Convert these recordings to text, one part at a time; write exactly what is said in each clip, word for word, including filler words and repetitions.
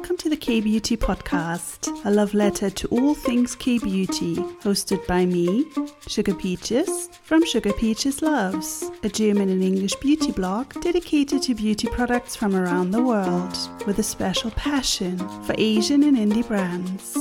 welcome to the K-Beauty podcast, a love letter to all things K-Beauty, hosted by me, Sugar Peaches, from Sugar Peaches Loves, a German and English beauty blog dedicated to beauty products from around the world, with a special passion for Asian and indie brands.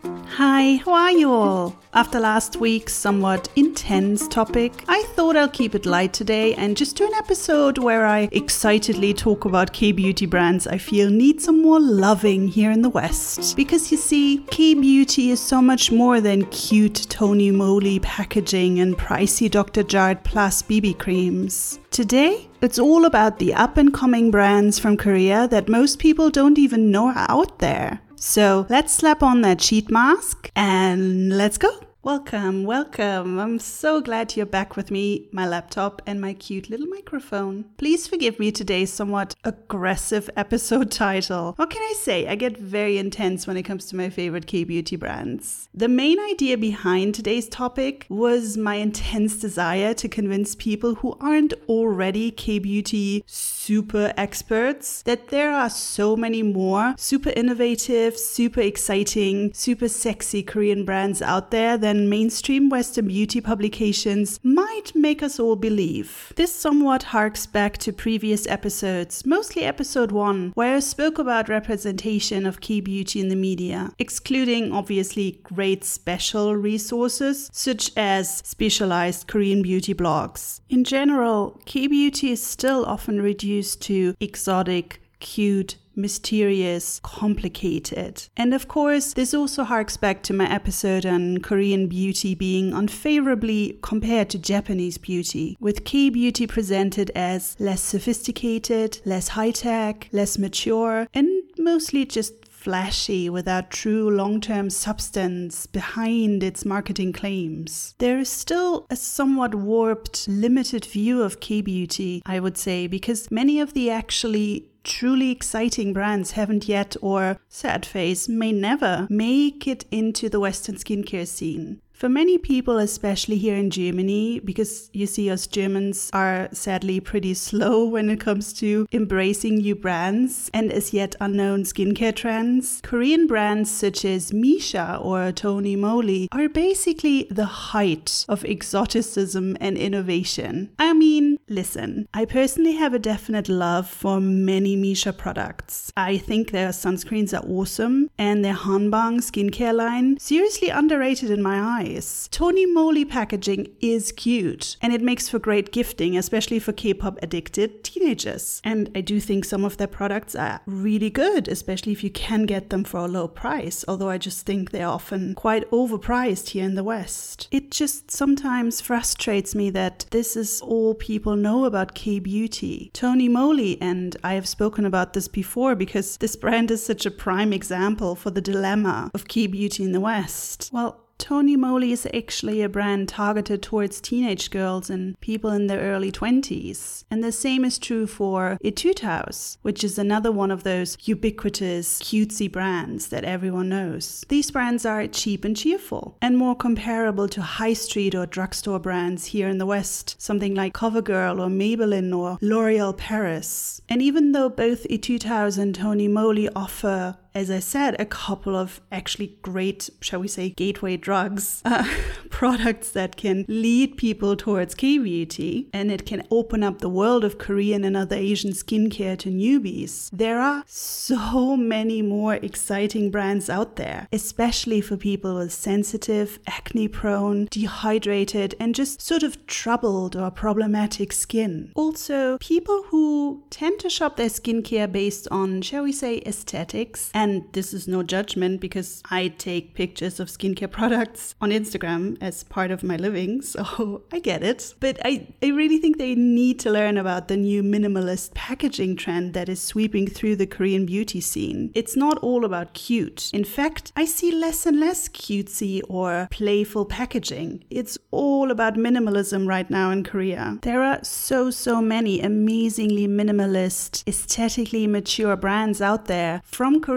Hi, how are you all? After last week's somewhat intense topic, I thought I'll keep it light today and just do an episode where I excitedly talk about K-beauty brands I feel need some more loving here in the West. Because you see, K-beauty is so much more than cute Tony Moly packaging and pricey Doctor Jart Plus B B creams. Today, it's all about the up-and-coming brands from Korea that most people don't even know are out there. So let's slap on that sheet mask and let's go. Welcome, welcome. I'm so glad you're back with me, my laptop, and my cute little microphone. Please forgive me today's somewhat aggressive episode title. What can I say? I get very intense when it comes to my favorite K-beauty brands. The main idea behind today's topic was my intense desire to convince people who aren't already K-beauty super experts that there are so many more super innovative, super exciting, super sexy Korean brands out there than mainstream Western beauty publications might make us all believe. This somewhat harks back to previous episodes, mostly episode one, where I spoke about representation of K-beauty in the media, excluding obviously great special resources such as specialized Korean beauty blogs. In general, K-beauty is still often reduced to exotic, cute, mysterious, complicated. And of course, this also harks back to my episode on Korean beauty being unfavorably compared to Japanese beauty, with K-beauty presented as less sophisticated, less high-tech, less mature, and mostly just flashy without true long-term substance behind its marketing claims. There is still a somewhat warped, limited view of K-beauty, I would say, because many of the actually truly exciting brands haven't yet, or sad face, may never make it into the Western skincare scene. For many people, especially here in Germany, because you see us Germans are sadly pretty slow when it comes to embracing new brands and as yet unknown skincare trends, Korean brands such as Missha or Tony Moly are basically the height of exoticism and innovation. I mean, listen, I personally have a definite love for many Missha products. I think their sunscreens are awesome and their Hanbang skincare line seriously underrated in my eyes. Tony Moly packaging is cute and it makes for great gifting, especially for K-pop addicted teenagers. And I do think some of their products are really good, especially if you can get them for a low price, although I just think they're often quite overpriced here in the West. It just sometimes frustrates me that this is all people know about K-beauty. Tony Moly, and I have spoken about this before because this brand is such a prime example for the dilemma of K-beauty in the West. Well, Tony Moly is actually a brand targeted towards teenage girls and people in their early twenties. And the same is true for Etude House, which is another one of those ubiquitous, cutesy brands that everyone knows. These brands are cheap and cheerful, and more comparable to high street or drugstore brands here in the West, something like CoverGirl or Maybelline or L'Oreal Paris. And even though both Etude House and Tony Moly offer, as I said, a couple of actually great, shall we say, gateway drugs, uh, products that can lead people towards K-beauty, and it can open up the world of Korean and other Asian skincare to newbies. There are so many more exciting brands out there, especially for people with sensitive, acne-prone, dehydrated, and just sort of troubled or problematic skin. Also, people who tend to shop their skincare based on, shall we say, aesthetics, and And this is no judgment because I take pictures of skincare products on Instagram as part of my living, so I get it. But I, I really think they need to learn about the new minimalist packaging trend that is sweeping through the Korean beauty scene. It's not all about cute. In fact, I see less and less cutesy or playful packaging. It's all about minimalism right now in Korea. There are so, so many amazingly minimalist, aesthetically mature brands out there from Korea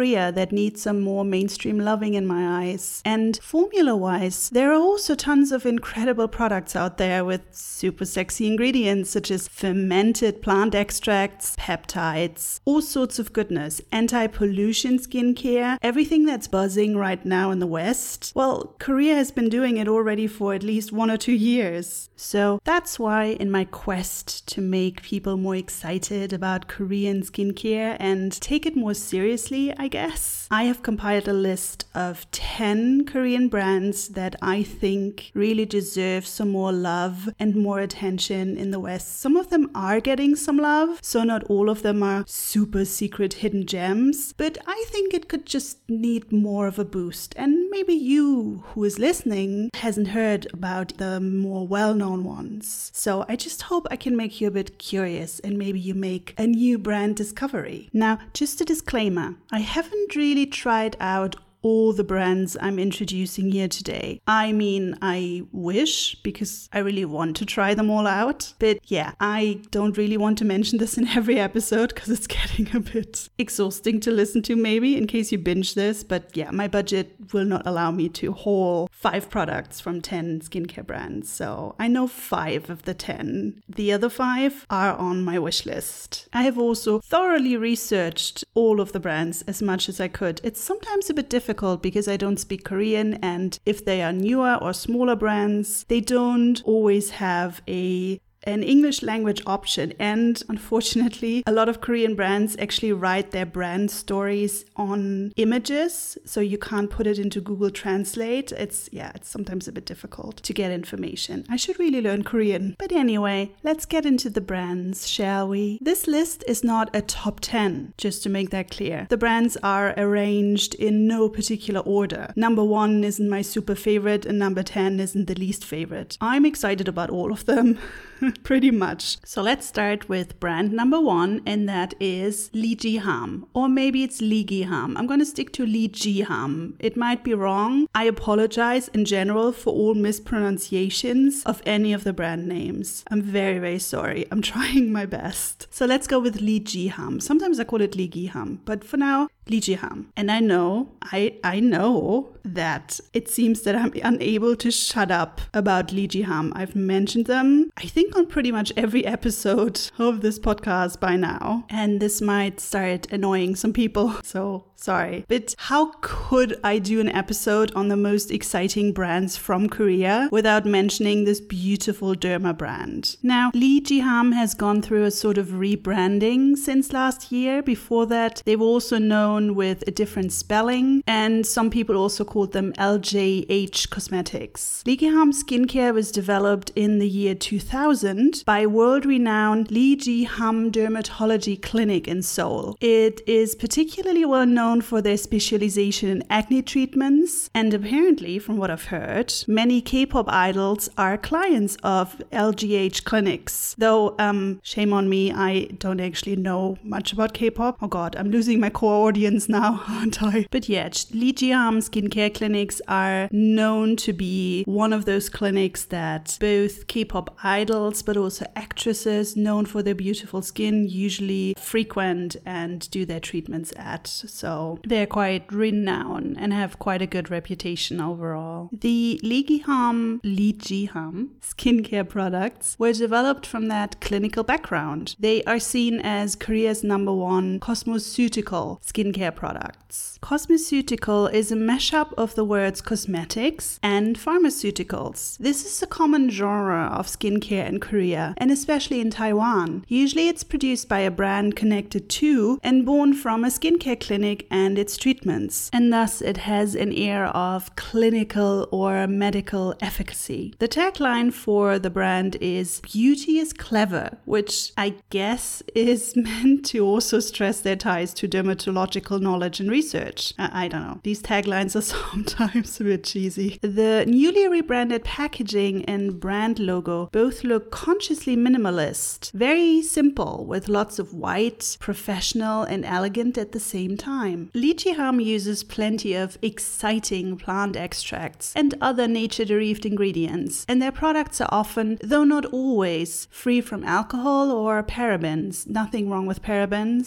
Korea that need some more mainstream loving in my eyes. And formula-wise, there are also tons of incredible products out there with super sexy ingredients such as fermented plant extracts, peptides, all sorts of goodness, anti-pollution skincare, everything that's buzzing right now in the West. Well, Korea has been doing it already for at least one or two years. So that's why in my quest to make people more excited about Korean skincare and take it more seriously, I guess, I have compiled a list of ten Korean brands that I think really deserve some more love and more attention in the West. Some of them are getting some love, so not all of them are super secret hidden gems, but I think it could just need more of a boost. And maybe you who is listening hasn't heard about the more well-known ones. So I just hope I can make you a bit curious and maybe you make a new brand discovery. Now, just a disclaimer, I haven't really tried out all the brands I'm introducing here today. I mean, I wish, because I really want to try them all out. But yeah, I don't really want to mention this in every episode because it's getting a bit exhausting to listen to maybe in case you binge this. But yeah, my budget will not allow me to haul five products from ten skincare brands. So I know five of the ten. The other five are on my wish list. I have also thoroughly researched all of the brands as much as I could. It's sometimes a bit difficult because I don't speak Korean, and if they are newer or smaller brands, they don't always have a an English language option. And unfortunately, a lot of Korean brands actually write their brand stories on images, so you can't put it into Google Translate. It's, yeah, it's sometimes a bit difficult to get information. I should really learn Korean. But anyway, let's get into the brands, shall we? This list is not a top ten, just to make that clear. The brands are arranged in no particular order. Number one isn't my super favorite and number ten isn't the least favorite. I'm excited about all of them. Pretty much. So let's start with brand number one, and that is Lee Ji-ham, or maybe it's Lee Gi-ham. I'm going to stick to Lee Ji-ham. It might be wrong. I apologize in general for all mispronunciations of any of the brand names. I'm very, very sorry. I'm trying my best. So let's go with Lee Ji-ham. Sometimes I call it Lee Gi-ham, but for now, Lee Ji-ham. And I know, I, I know that it seems that I'm unable to shut up about Lee Ji-ham. I've mentioned them, I think, on pretty much every episode of this podcast by now. And this might start annoying some people, so sorry. But how could I do an episode on the most exciting brands from Korea without mentioning this beautiful derma brand? Now, Lee Ji-ham has gone through a sort of rebranding since last year. Before that, they were also known with a different spelling, and some people also called them L J H Cosmetics. Lee Ji-ham skincare was developed in the year two thousand by world-renowned Lee Ji-ham Dermatology Clinic in Seoul. It is particularly well known for their specialization in acne treatments, and apparently, from what I've heard, many K-pop idols are clients of L G H clinics. Though, um, shame on me, I don't actually know much about K-pop. Oh god, I'm losing my core audience now, aren't I? But yeah, Lee Ji-ham skincare clinics are known to be one of those clinics that both K-pop idols but also actresses known for their beautiful skin usually frequent and do their treatments at. So they're quite renowned and have quite a good reputation overall. The Lee Ji-ham, Lee Ji-ham skincare products were developed from that clinical background. They are seen as Korea's number one cosmeceutical skincare products. Cosmeceutical is a mashup of the words cosmetics and pharmaceuticals. This is a common genre of skincare in Korea, and especially in Taiwan. Usually it's produced by a brand connected to and born from a skincare clinic and its treatments, and thus it has an air of clinical or medical efficacy. The tagline for the brand is "Beauty is clever," which I guess is meant to also stress their ties to dermatological knowledge and research. I, I don't know. These taglines are sometimes a bit cheesy. The newly rebranded packaging and brand logo both look consciously minimalist, very simple with lots of white, professional and elegant at the same time. Lee Ji-ham uses plenty of exciting plant extracts and other nature-derived ingredients, and their products are often, though not always, free from alcohol or parabens. Nothing wrong with parabens.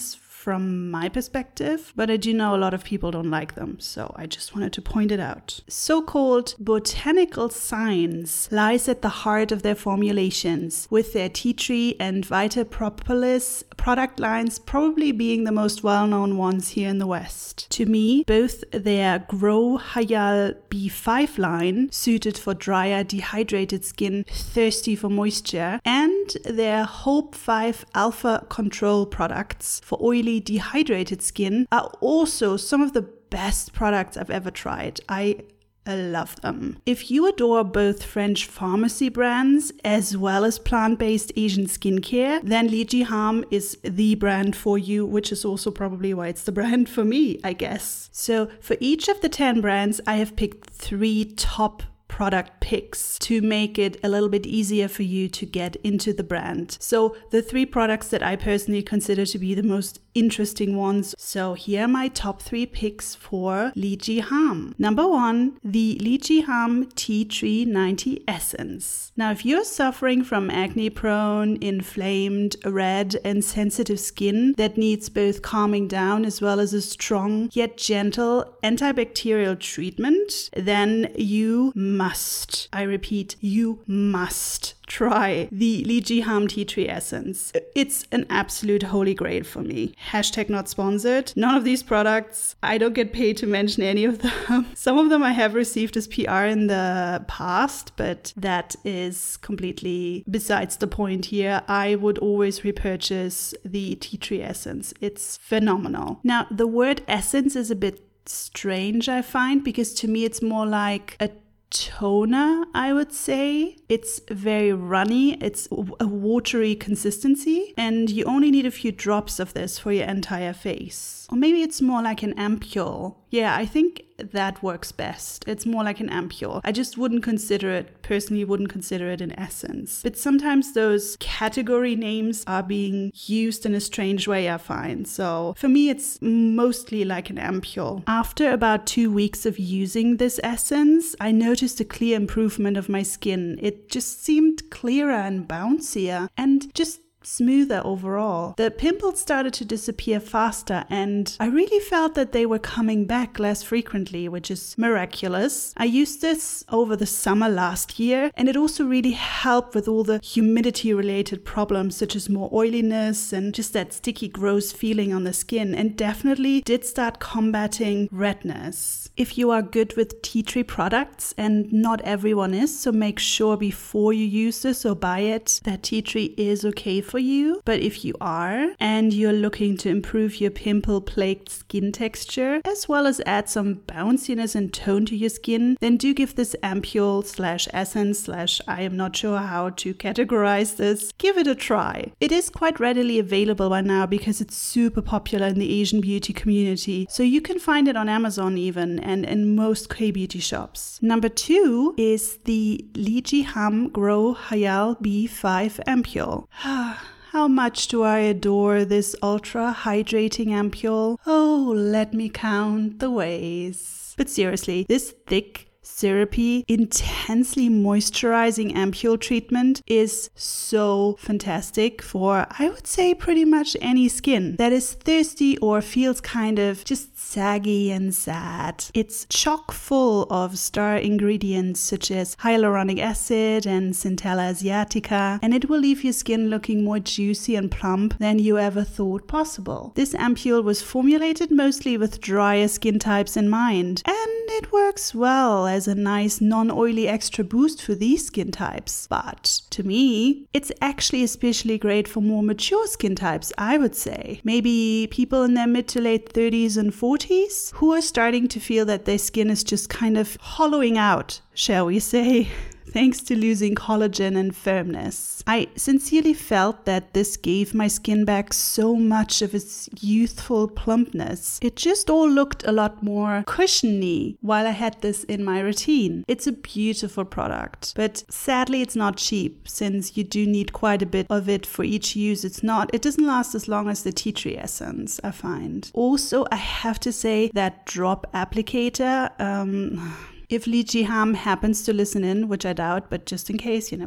from my perspective, but I do know a lot of people don't like them, so I just wanted to point it out. So-called botanical science lies at the heart of their formulations, with their tea tree and Vita Propolis product lines probably being the most well-known ones here in the West. To me, both their Grow Hayal B five line, suited for drier, dehydrated skin thirsty for moisture, and their Hope five Alpha Control products for oily, dehydrated skin are also some of the best products I've ever tried. I I love them. If you adore both French pharmacy brands as well as plant-based Asian skincare, then Li Ji Harm is the brand for you, which is also probably why it's the brand for me, I guess. So for each of the ten brands, I have picked three top product picks to make it a little bit easier for you to get into the brand. So the three products that I personally consider to be the most interesting ones. So here are my top three picks for Li Ji Harm. Number one, the Li Ji Harm Tea Tree ninety Essence. Now, if you're suffering from acne-prone, inflamed, red, and sensitive skin that needs both calming down as well as a strong yet gentle antibacterial treatment, then you must, I repeat, you must try the Li Ji Harm Tea Tree Essence. It's an absolute holy grail for me. Hashtag not sponsored. None of these products, I don't get paid to mention any of them. Some of them I have received as P R in the past, but that is completely besides the point here. I would always repurchase the Tea Tree Essence. It's phenomenal. Now, the word essence is a bit strange, I find, because to me it's more like a toner, I would say. It's very runny. It's a watery consistency, and you only need a few drops of this for your entire face. Or maybe it's more like an ampule. Yeah, I think that works best. It's more like an ampule. I just wouldn't consider it, personally wouldn't consider it an essence. But sometimes those category names are being used in a strange way, I find. So for me, it's mostly like an ampule. After about two weeks of using this essence, I noticed a clear improvement of my skin. It just seemed clearer and bouncier and just smoother overall. The pimples started to disappear faster, and I really felt that they were coming back less frequently, which is miraculous. I used this over the summer last year, and it also really helped with all the humidity related problems such as more oiliness and just that sticky gross feeling on the skin, and definitely did start combating redness. If you are good with tea tree products, and not everyone is, so make sure before you use this or buy it that tea tree is okay for you. But if you are, and you're looking to improve your pimple-plagued skin texture, as well as add some bounciness and tone to your skin, then do give this ampule slash essence slash I am not sure how to categorize this, give it a try. It is quite readily available by now because it's super popular in the Asian beauty community, so you can find it on Amazon even, and in most K-beauty shops. Number two is the Li Ji Harm Grow Hayal B five Ampule. How much do I adore this ultra hydrating ampule? Oh, let me count the ways. But seriously, this thick, syrupy, intensely moisturizing ampule treatment is so fantastic for, I would say, pretty much any skin that is thirsty or feels kind of just saggy and sad. It's chock full of star ingredients such as hyaluronic acid and Centella asiatica, and it will leave your skin looking more juicy and plump than you ever thought possible. This ampule was formulated mostly with drier skin types in mind, and it works well as a nice non-oily extra boost for these skin types. But to me, it's actually especially great for more mature skin types, I would say. Maybe people in their mid to late thirties and forties who are starting to feel that their skin is just kind of hollowing out, shall we say, thanks to losing collagen and firmness. I sincerely felt that this gave my skin back so much of its youthful plumpness. It just all looked a lot more cushiony while I had this in my routine. It's a beautiful product, but sadly it's not cheap, since you do need quite a bit of it for each use. It's not, it doesn't last as long as the tea tree essence, I find. Also, I have to say that drop applicator, um... if Li Ji Harm happens to listen in, which I doubt, but just in case, you never know,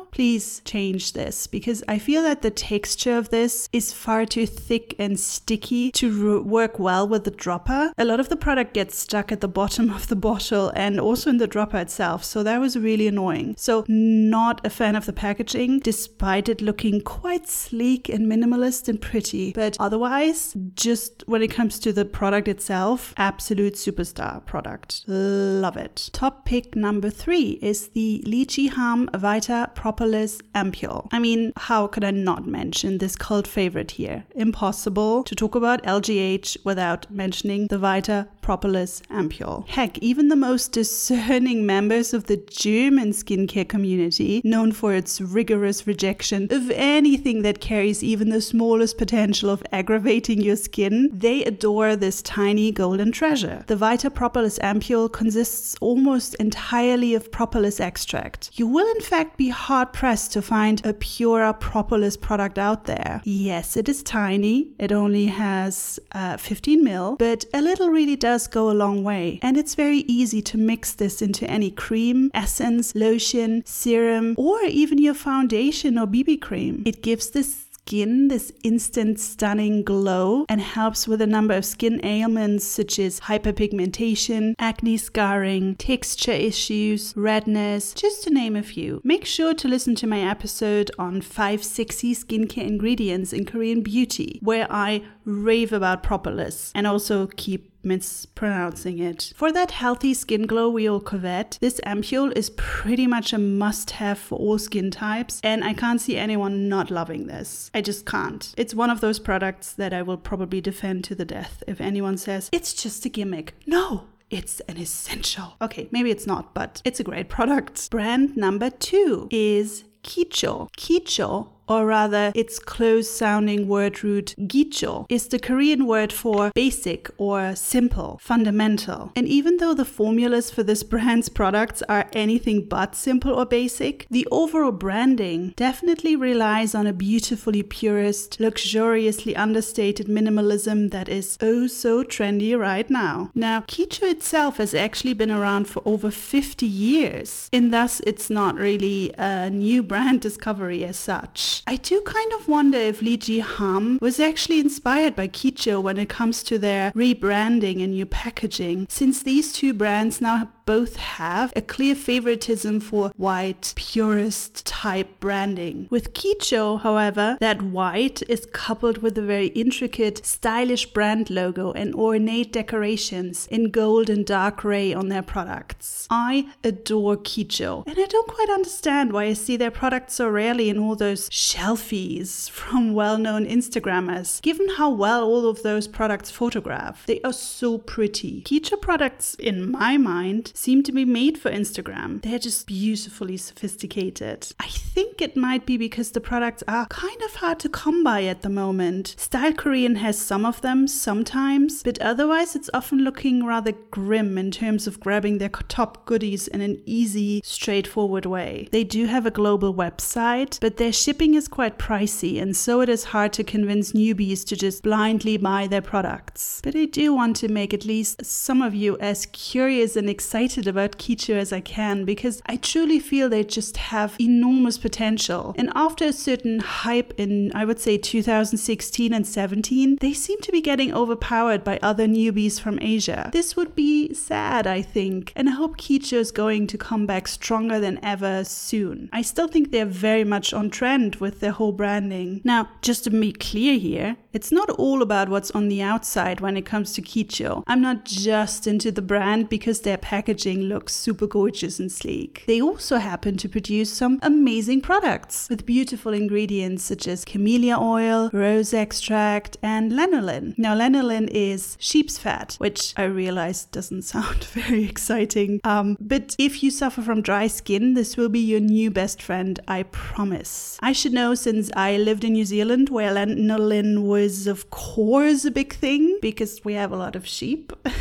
please change this, because I feel that the texture of this is far too thick and sticky to r- work well with the dropper. A lot of the product gets stuck at the bottom of the bottle and also in the dropper itself, so that was really annoying. So not a fan of the packaging, despite it looking quite sleek and minimalist and pretty. But otherwise, just when it comes to the product itself, absolute superstar product. Love it. Top pick number three is the Lychee Hum Vita Propolis Ampule. I mean, how could I not mention this cult favorite here? Impossible to talk about L G H without mentioning the Vita Propolis Ampule. Heck, even the most discerning members of the German skincare community, known for its rigorous rejection of anything that carries even the smallest potential of aggravating your skin, they adore this tiny golden treasure. The Vita Propolis Ampule consists almost entirely of propolis extract. You will in fact be hard-pressed to find a purer propolis product out there. Yes, it is tiny. It only has uh, fifteen mil, but a little really does go a long way. And it's very easy to mix this into any cream, essence, lotion, serum, or even your foundation or B B cream. It gives this skin this instant stunning glow and helps with a number of skin ailments such as hyperpigmentation, acne scarring, texture issues, redness, just to name a few. Make sure to listen to my episode on five sexy skincare ingredients in Korean beauty, where I rave about propolis and also keep mispronouncing it. For that healthy skin glow we all covet, this ampule is pretty much a must-have for all skin types, and I can't see anyone not loving this. I just can't. It's one of those products that I will probably defend to the death if anyone says, it's just a gimmick. No! It's an essential. Okay, maybe it's not, but it's a great product. Brand number two is Kicho. Kicho, or rather its close-sounding word root gicho, is the Korean word for basic or simple, fundamental. And even though the formulas for this brand's products are anything but simple or basic, the overall branding definitely relies on a beautifully purist, luxuriously understated minimalism that is oh so trendy right now. Now, Kicho itself has actually been around for over fifty years, and thus it's not really a new brand discovery as such. I do kind of wonder if Lychee Hum was actually inspired by Kicho when it comes to their rebranding and new packaging, since these two brands now both have a clear favoritism for white, purist type branding. With Kicho, however, that white is coupled with a very intricate, stylish brand logo and ornate decorations in gold and dark gray on their products. I adore Kicho, and I don't quite understand why I see their products so rarely in all those shelfies from well-known Instagrammers, given how well all of those products photograph. They are so pretty. Kicho products, in my mind, seem to be made for Instagram. They're just beautifully sophisticated. I think it might be because the products are kind of hard to come by at the moment. Style Korean has some of them sometimes, but otherwise it's often looking rather grim in terms of grabbing their top goodies in an easy, straightforward way. They do have a global website, but their shipping is quite pricey, and so it is hard to convince newbies to just blindly buy their products. But I do want to make at least some of you as curious and excited about Kicho as I can, because I truly feel they just have enormous potential. And after a certain hype in, I would say, two thousand sixteen and seventeen, they seem to be getting overpowered by other newbies from Asia. This would be sad, I think, and I hope Kicho is going to come back stronger than ever soon. I still think they're very much on trend with their whole branding. Now, just to be clear here, it's not all about what's on the outside when it comes to Kicho. I'm not just into the brand because their packaging looks super gorgeous and sleek. They also happen to produce some amazing products with beautiful ingredients such as camellia oil, rose extract, and lanolin. Now, lanolin is sheep's fat, which I realize doesn't sound very exciting. Um, but if you suffer from dry skin, this will be your new best friend, I promise. I should know, since I lived in New Zealand, where lanolin was, of course, a big thing because we have a lot of sheep.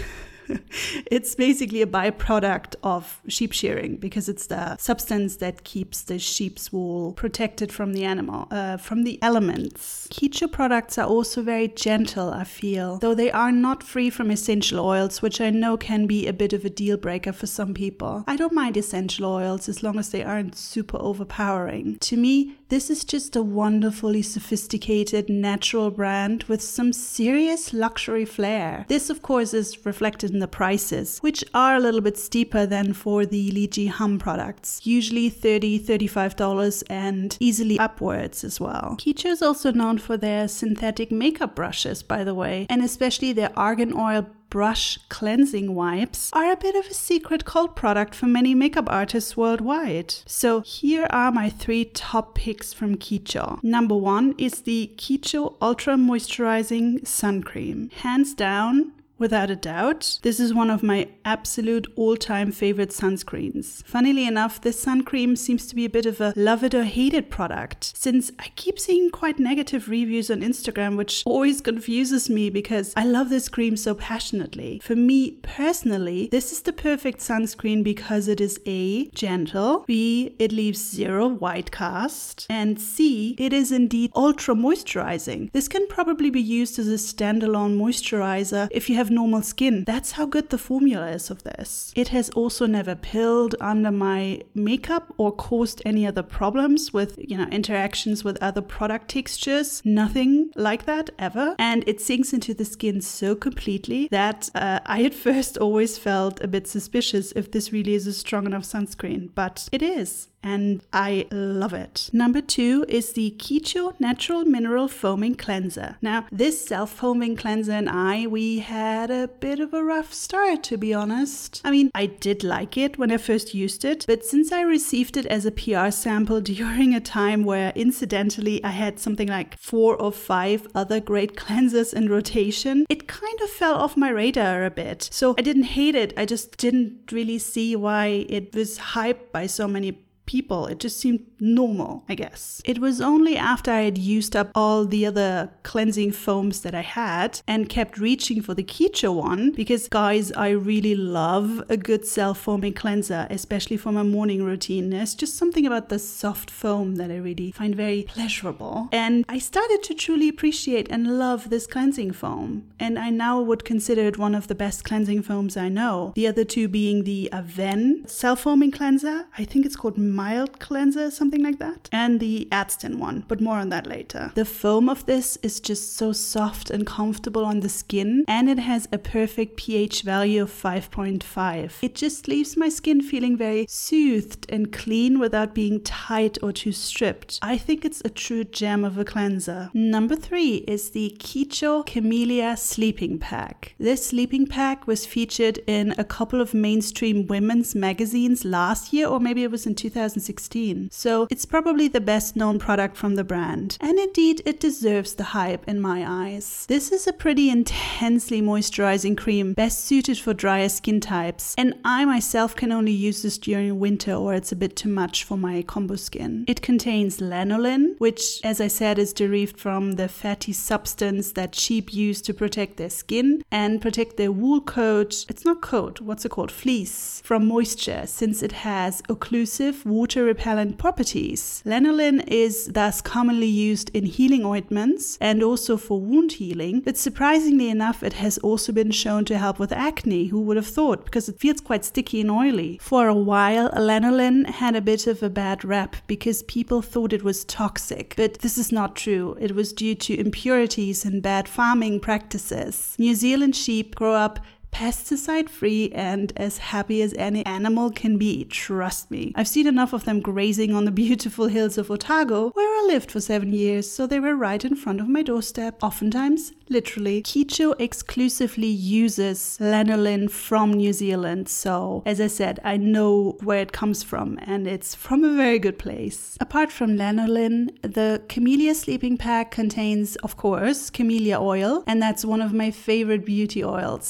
It's basically a byproduct of sheep shearing because it's the substance that keeps the sheep's wool protected from the animal, uh, from the elements. Kecho products are also very gentle, I feel, though they are not free from essential oils, which I know can be a bit of a deal breaker for some people. I don't mind essential oils as long as they aren't super overpowering. To me, this is just a wonderfully sophisticated natural brand with some serious luxury flair. This, of course, is reflected in the prices, which are a little bit steeper than for the Li Ji Hum products, usually thirty dollars, thirty-five dollars and easily upwards as well. Kecho is also known for their synthetic makeup brushes, by the way, and especially their argan oil brush cleansing wipes are a bit of a secret cult product for many makeup artists worldwide. So here are my three top picks from Kecho. Number one is the Kecho Ultra Moisturizing Sun Cream. Hands down, without a doubt, this is one of my absolute all-time favorite sunscreens. Funnily enough, this sun cream seems to be a bit of a love it or hate it product, since I keep seeing quite negative reviews on Instagram, which always confuses me because I love this cream so passionately. For me personally, this is the perfect sunscreen because it is A, gentle, B, it leaves zero white cast, and C, it is indeed ultra moisturizing. This can probably be used as a standalone moisturizer if you have normal skin. That's how good the formula is of this. It has also never pilled under my makeup or caused any other problems with, you know, interactions with other product textures. Nothing like that ever. And it sinks into the skin so completely that uh, I at first always felt a bit suspicious if this really is a strong enough sunscreen, but it is. And I love it. Number two is the Kecho Natural Mineral Foaming Cleanser. Now, this self-foaming cleanser and I, we had a bit of a rough start, to be honest. I mean, I did like it when I first used it, but since I received it as a P R sample during a time where incidentally I had something like four or five other great cleansers in rotation, it kind of fell off my radar a bit. So I didn't hate it, I just didn't really see why it was hyped by so many people. It just seemed normal, I guess. It was only after I had used up all the other cleansing foams that I had and kept reaching for the Kecho one, because guys, I really love a good self-foaming cleanser, especially for my morning routine. There's just something about the soft foam that I really find very pleasurable. And I started to truly appreciate and love this cleansing foam. And I now would consider it one of the best cleansing foams I know. The other two being the Avène self-foaming cleanser. I think it's called Mild Cleanser, something like that, and the Adston one, but more on that later. The foam of this is just so soft and comfortable on the skin, and it has a perfect pH value of five point five. It just leaves my skin feeling very soothed and clean without being tight or too stripped. I think it's a true gem of a cleanser. Number three is the Kecho Camellia Sleeping Pack. This sleeping pack was featured in a couple of mainstream women's magazines last year, or maybe it was in two thousand sixteen. So it's probably the best known product from the brand. And indeed, it deserves the hype in my eyes. This is a pretty intensely moisturizing cream, best suited for drier skin types. And I myself can only use this during winter, or it's a bit too much for my combo skin. It contains lanolin, which, as I said, is derived from the fatty substance that sheep use to protect their skin and protect their wool coat. It's not coat, what's it called? Fleece, from moisture, since it has occlusive water repellent properties. Lanolin is thus commonly used in healing ointments and also for wound healing, but surprisingly enough, it has also been shown to help with acne. Who would have thought? Because it feels quite sticky and oily. For a while, lanolin had a bit of a bad rap because people thought it was toxic, but this is not true. It was due to impurities and bad farming practices. New Zealand sheep grow up pesticide-free and as happy as any animal can be, trust me. I've seen enough of them grazing on the beautiful hills of Otago, where I lived for seven years, so they were right in front of my doorstep, oftentimes literally. Kecho exclusively uses lanolin from New Zealand, so as I said, I know where it comes from, and it's from a very good place. Apart from lanolin, the Camellia Sleeping Pack contains, of course, camellia oil, and that's one of my favorite beauty oils. Camellia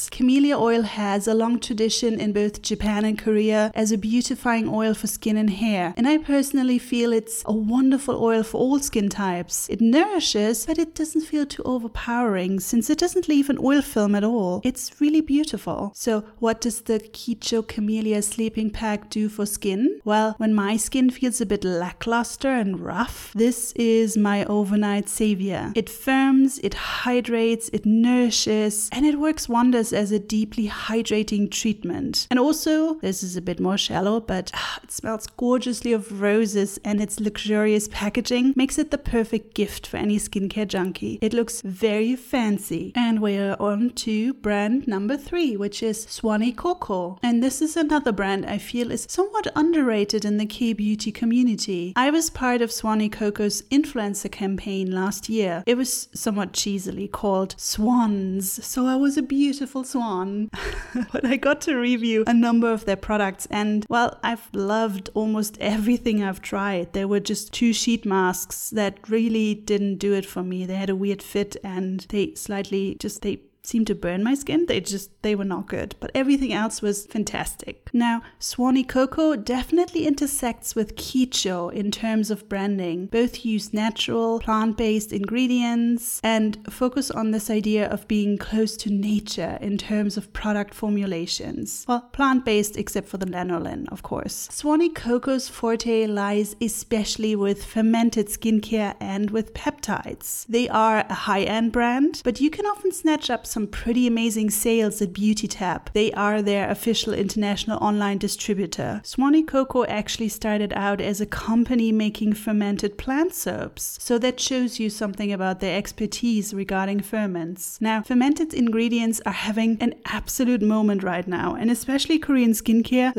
Camellia oil has a long tradition in both Japan and Korea as a beautifying oil for skin and hair, and I personally feel it's a wonderful oil for all skin types. It nourishes, but it doesn't feel too overpowering since it doesn't leave an oil film at all. It's really beautiful. So what does the Kicho Camellia Sleeping Pack do for skin? Well, when my skin feels a bit lackluster and rough, this is my overnight savior. It firms, it hydrates, it nourishes, and it works wonders as a deeply hydrating treatment. And also, this is a bit more shallow, but uh, it smells gorgeously of roses, and its luxurious packaging makes it the perfect gift for any skincare junkie. It looks very fancy. And we're on to brand number three, which is Swanee Coco. And this is another brand I feel is somewhat underrated in the K-beauty community. I was part of Swanee Coco's influencer campaign last year. It was somewhat cheesily called Swans, so I was a beautiful swan. But I got to review a number of their products, and well, I've loved almost everything I've tried. There were just two sheet masks that really didn't do it for me. They had a weird fit, and they slightly just, they seemed to burn my skin. They just, they were not good, but everything else was fantastic. Now, Swanee Coco definitely intersects with Kicho in terms of branding. Both use natural, plant-based ingredients and focus on this idea of being close to nature in terms of product formulations. Well, plant-based except for the lanolin, of course. Swanee Coco's forte lies especially with fermented skincare and with peptides. They are a high-end brand, but you can often snatch up some pretty amazing sales at BeautyTap. They are their official international online distributor. Swanee Coco actually started out as a company making fermented plant soaps, so that shows you something about their expertise regarding ferments. Now, fermented ingredients are having an absolute moment right now, and especially Korean skincare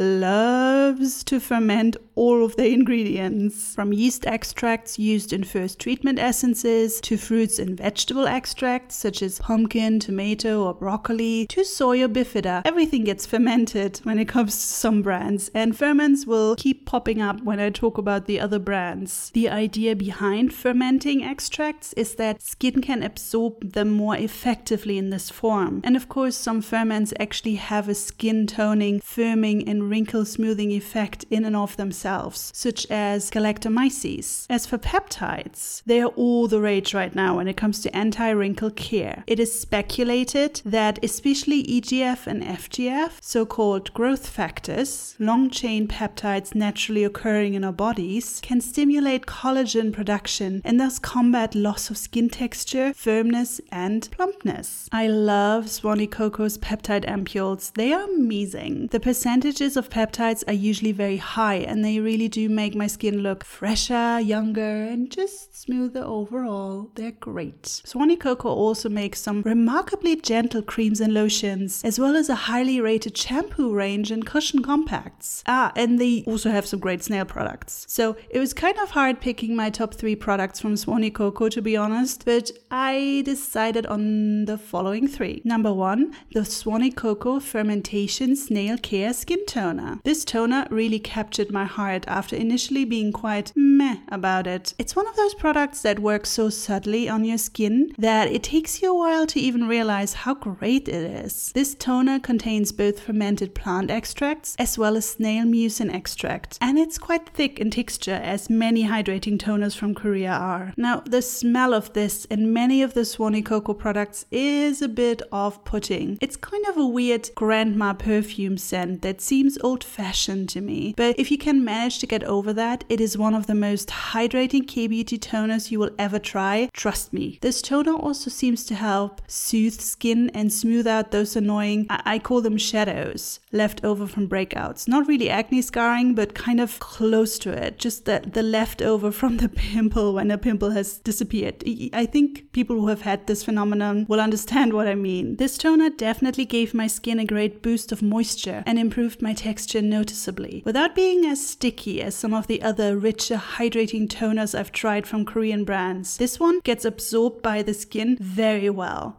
loves to ferment all of their ingredients. From yeast extracts used in first treatment essences, to fruits and vegetable extracts such as pumpkin, tomato or broccoli, to soy or bifida. Everything gets fermented when it comes to some brands, and ferments will keep popping up when I talk about the other brands. The idea behind fermenting extracts is that skin can absorb them more effectively in this form. And of course, some ferments actually have a skin toning, firming and wrinkle smoothing effect in and of themselves, such as galactomyces. As for peptides, they are all the rage right now when it comes to anti-wrinkle care. It is speculated that especially E G F and F G F, so-called growth factors, long-chain peptides naturally occurring in our bodies, can stimulate collagen production and thus combat loss of skin texture, firmness, and plumpness. I love Swanee Coco's peptide ampules. They are amazing. The percentages of peptides are usually very high, and they really do make my skin look fresher, younger, and just smoother overall. They're great. Swanee Coco also makes some remarkably gentle creams and lotions, as well as a highly rated shampoo range and cushion compacts. Ah, and they also have some great snail products. So it was kind of hard picking my top three products from Swanee Coco, to be honest, but I decided on the following three. Number one, the Swanee Coco Fermentation Snail Care Skin Toner. This toner really captured my heart after initially being quite meh about it. It's one of those products that works so subtly on your skin that it takes you a while to even realize how great it is. This toner contains both fermented plant extracts as well as snail mucin extract, and it's quite thick in texture as many hydrating toners from Korea are. Now, the smell of this and many of the Swanee Coco products is a bit off-putting. It's kind of a weird grandma perfume scent that seems old-fashioned to me, but if you can manage to get over that, it is one of the most hydrating K-beauty toners you will ever try. Trust me. This toner also seems to help soothe skin and smooth out those annoying, I, I call them shadows, left over from breakouts. Not really acne scarring, but kind of close to it. Just the, the leftover from the pimple when a pimple has disappeared. I think people who have had this phenomenon will understand what I mean. This toner definitely gave my skin a great boost of moisture and improved my texture noticeably, without being as sticky as some of the other richer hydrating toners I've tried from Korean brands. This one gets absorbed by the skin very well, which I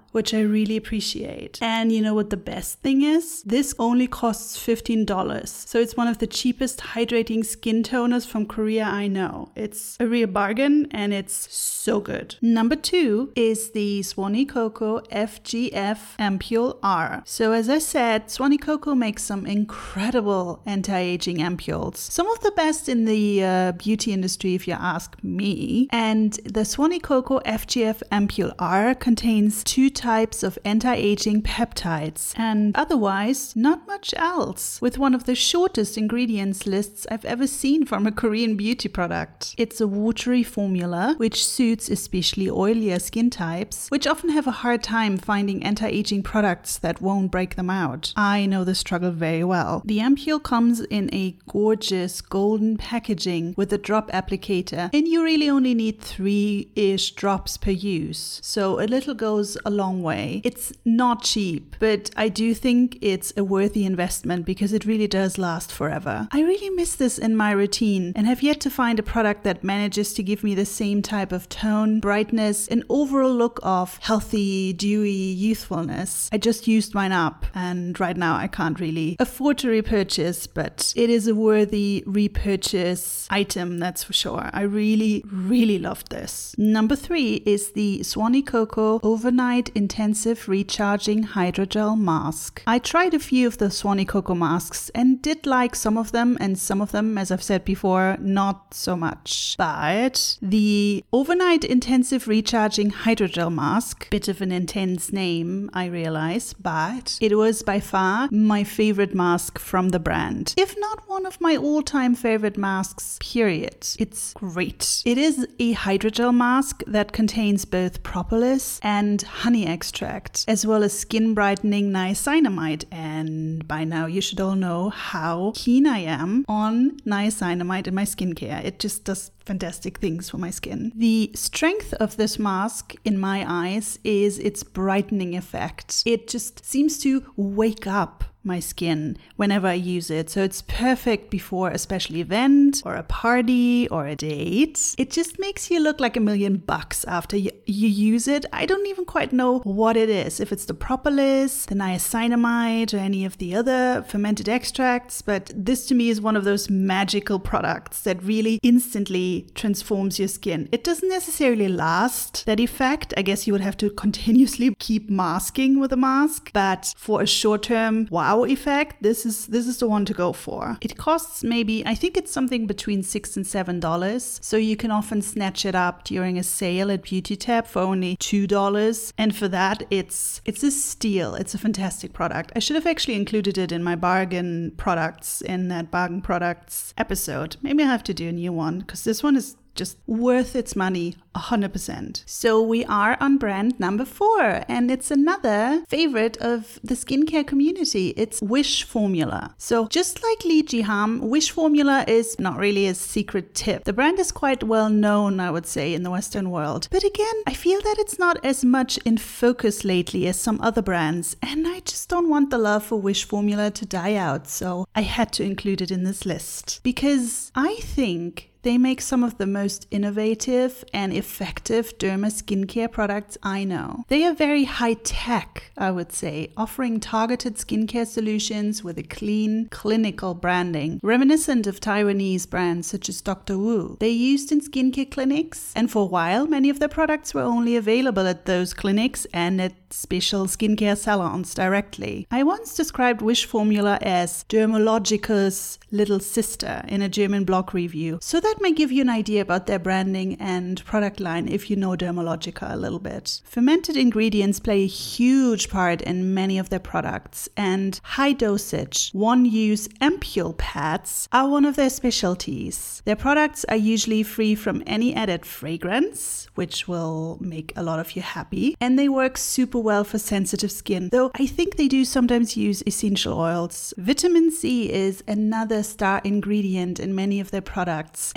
really appreciate. And you know what the best thing is? This only costs fifteen dollars. So it's one of the cheapest hydrating skin toners from Korea I know. It's a real bargain and it's so good. Number two is the Swanee Coco F G F Ampule R. So as I said, Swanee Coco makes some incredible anti-aging ampules. Some of the best in the uh, beauty industry if you ask me. And the Swanee Coco F G F Ampule R contains two types of anti-aging peptides and otherwise not much else, with one of the shortest ingredients lists I've ever seen from a Korean beauty product. It's a watery formula which suits especially oilier skin types, which often have a hard time finding anti-aging products that won't break them out. I know the struggle very well. The ampule comes in a gorgeous golden packaging with a drop applicator, and you really only need three-ish drops per use. So a little goes a long way. It's not cheap, but I do think it's a worthy investment because it really does last forever. I really miss this in my routine and have yet to find a product that manages to give me the same type of tone, brightness, and overall look of healthy, dewy youthfulness. I just used mine up and right now I can't really afford to repurchase, but it is a worthy repurchase item, that's for sure. I really, really loved this. Number three is the Swanee Coco Overnight Intensive Recharging Hydrogel Mask. I tried a few of the Swanee Coco masks and did like some of them, and some of them, as I've said before, not so much. But the Overnight Intensive Recharging Hydrogel Mask, bit of an intense name, I realize, but it was by far my favorite mask from the brand. If not one of my all-time favorite masks, period. It's great. It is a hydrogel mask that contains both propolis and honey extract, as well as skin brightening niacinamide. And by now you should all know how keen I am on niacinamide in my skincare. It just does fantastic things for my skin. The strength of this mask, in my eyes, is its brightening effect. It just seems to wake up my skin whenever I use it. So it's perfect before a special event or a party or a date. It just makes you look like a million bucks after you, you use it. I don't even quite know what it is, if it's the propolis, the niacinamide, or any of the other fermented extracts, but this to me is one of those magical products that really instantly transforms your skin. It doesn't necessarily last that effect. I guess you would have to continuously keep masking with a mask, but for a short term, wow, effect, this is this is the one to go for. It costs maybe, I think it's something between six and seven dollars, so you can often snatch it up during a sale at Beauty Tab for only two dollars, and for that it's it's a steal. It's a fantastic product. I should have actually included it in my bargain products in that bargain products episode. Maybe I have to do a new one because this one is just worth its money, one hundred percent. So we are on brand number four, and it's another favorite of the skincare community. It's Wish Formula. So just like Lee Ji-ham, Wish Formula is not really a secret tip. The brand is quite well known, I would say, in the Western world. But again, I feel that it's not as much in focus lately as some other brands, and I just don't want the love for Wish Formula to die out, so I had to include it in this list. Because I think they make some of the most innovative and effective derma skincare products I know. They are very high-tech, I would say, offering targeted skincare solutions with a clean, clinical branding, reminiscent of Taiwanese brands such as Doctor Wu. They're used in skincare clinics, and for a while, many of their products were only available at those clinics and at special skincare salons directly. I once described Wish Formula as Dermalogica's little sister in a German blog review, so that may give you an idea about their branding and product line if you know Dermalogica a little bit. Fermented ingredients play a huge part in many of their products, and high dosage, one-use ampule pads are one of their specialties. Their products are usually free from any added fragrance, which will make a lot of you happy, and they work super well for sensitive skin, though I think they do sometimes use essential oils. Vitamin C is another star ingredient in many of their products,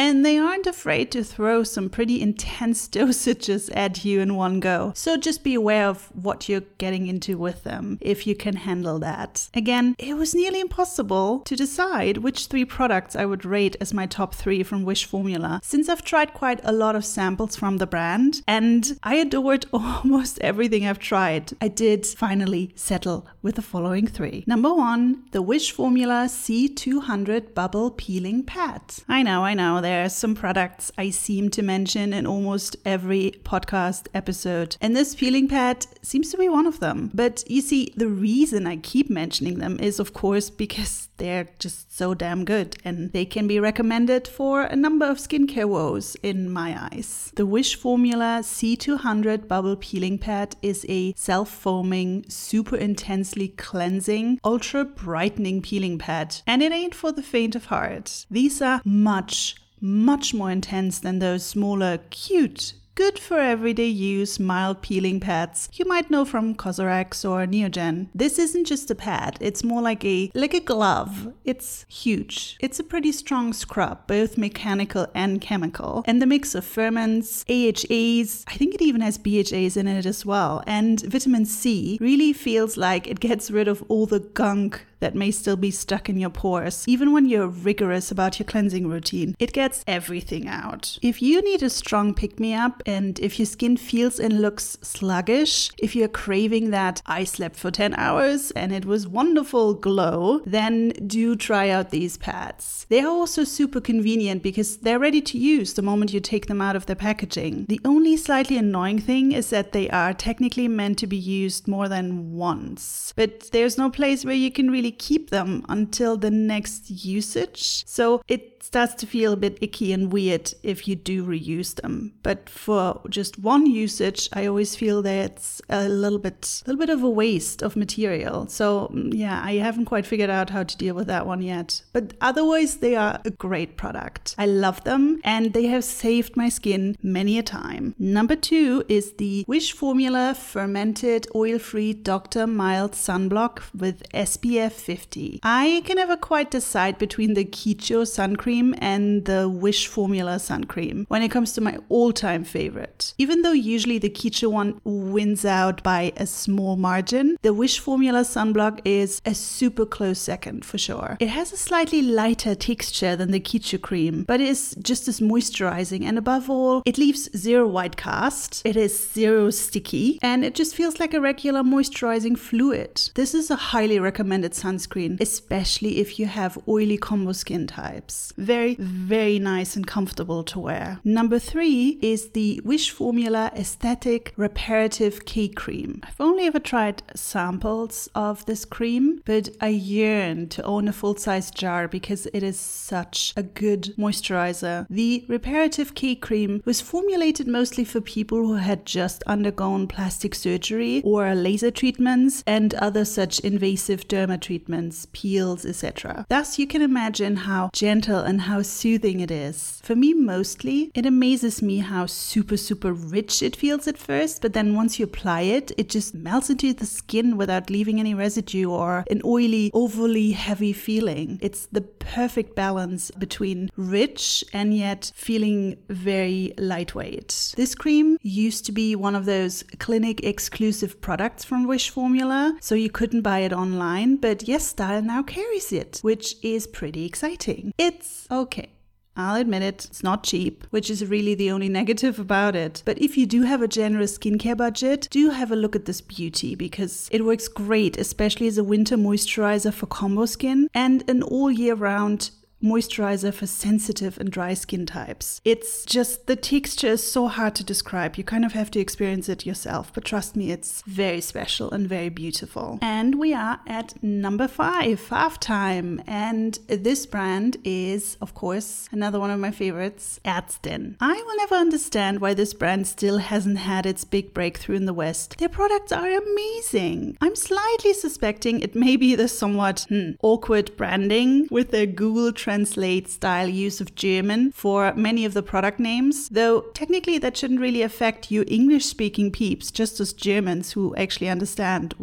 and they aren't afraid to throw some pretty intense dosages at you in one go. So just be aware of what you're getting into with them, if you can handle that. Again, it was nearly impossible to decide which three products I would rate as my top three from Wish Formula, since I've tried quite a lot of samples from the brand, and I adored almost everything I've tried. I did finally settle with the following three. Number one, the Wish Formula C two hundred Bubble Peeling Pad. I know, I know, there are some products I seem to mention in almost every podcast episode, and this peeling pad seems to be one of them. But you see, the reason I keep mentioning them is, of course, because they're just so damn good, and they can be recommended for a number of skincare woes in my eyes. The Wish Formula C two hundred Bubble Peeling Pad is a self-foaming, super intensely cleansing, ultra brightening peeling pad, and it ain't for the faint of heart. These are much, much more intense than those smaller, cute, good for everyday use mild peeling pads you might know from Cosrx or Neogen. This isn't just a pad, it's more like a like a glove. It's huge. It's a pretty strong scrub, both mechanical and chemical. And the mix of ferments, A H As, I think it even has B H As in it as well, and vitamin C really feels like it gets rid of all the gunk that may still be stuck in your pores. Even when you're rigorous about your cleansing routine, it gets everything out. If you need a strong pick-me-up, and if your skin feels and looks sluggish, if you're craving that I slept for ten hours and it was wonderful glow, then do try out these pads. They are also super convenient because they're ready to use the moment you take them out of their packaging. The only slightly annoying thing is that they are technically meant to be used more than once, but there's no place where you can really keep them until the next usage. So it starts to feel a bit icky and weird if you do reuse them. But for just one usage, I always feel that it's a little bit, a little bit of a waste of material. So yeah, I haven't quite figured out how to deal with that one yet. But otherwise, they are a great product. I love them, and they have saved my skin many a time. Number two is the Wish Formula Fermented Oil-Free Doctor Mild Sunblock with S P F fifty. I can never quite decide between the Kecho sun cream and the Wish Formula sun cream when it comes to my all-time favorite. Even though usually the Kecho one wins out by a small margin, the Wish Formula sunblock is a super close second for sure. It has a slightly lighter texture than the Kecho cream, but it is just as moisturizing, and above all, it leaves zero white cast, it is zero sticky, and it just feels like a regular moisturizing fluid. This is a highly recommended sunscreen, especially if you have oily combo skin types. Very, very nice and comfortable to wear. Number three is the Wish Formula Aesthetic Reparative K-Cream. I've only ever tried samples of this cream, but I yearn to own a full-size jar because it is such a good moisturizer. The Reparative K-Cream was formulated mostly for people who had just undergone plastic surgery or laser treatments and other such invasive derma treatments, peels, et cetera. Thus, you can imagine how gentle and how soothing it is. For me, mostly, it amazes me how super, super rich it feels at first, but then once you apply it, it just melts into the skin without leaving any residue or an oily, overly heavy feeling. It's the perfect balance between rich and yet feeling very lightweight. This cream used to be one of those clinic exclusive products from Wish Formula, so you couldn't buy it online, but YesStyle now carries it, which is pretty exciting. It's okay. I'll admit it, it's not cheap, which is really the only negative about it. But if you do have a generous skincare budget, do have a look at this beauty because it works great, especially as a winter moisturizer for combo skin and an all year round moisturizer for sensitive and dry skin types. It's just, the texture is so hard to describe. You kind of have to experience it yourself, but trust me, it's very special and very beautiful. And we are at number five, Fav Time. And this brand is, of course, another one of my favorites, Ärztin. I will never understand why this brand still hasn't had its big breakthrough in the West. Their products are amazing. I'm slightly suspecting it may be the somewhat hmm, awkward branding with their Google Translate Translate style use of German for many of the product names, though technically that shouldn't really affect you English-speaking peeps, just as Germans who actually understand what's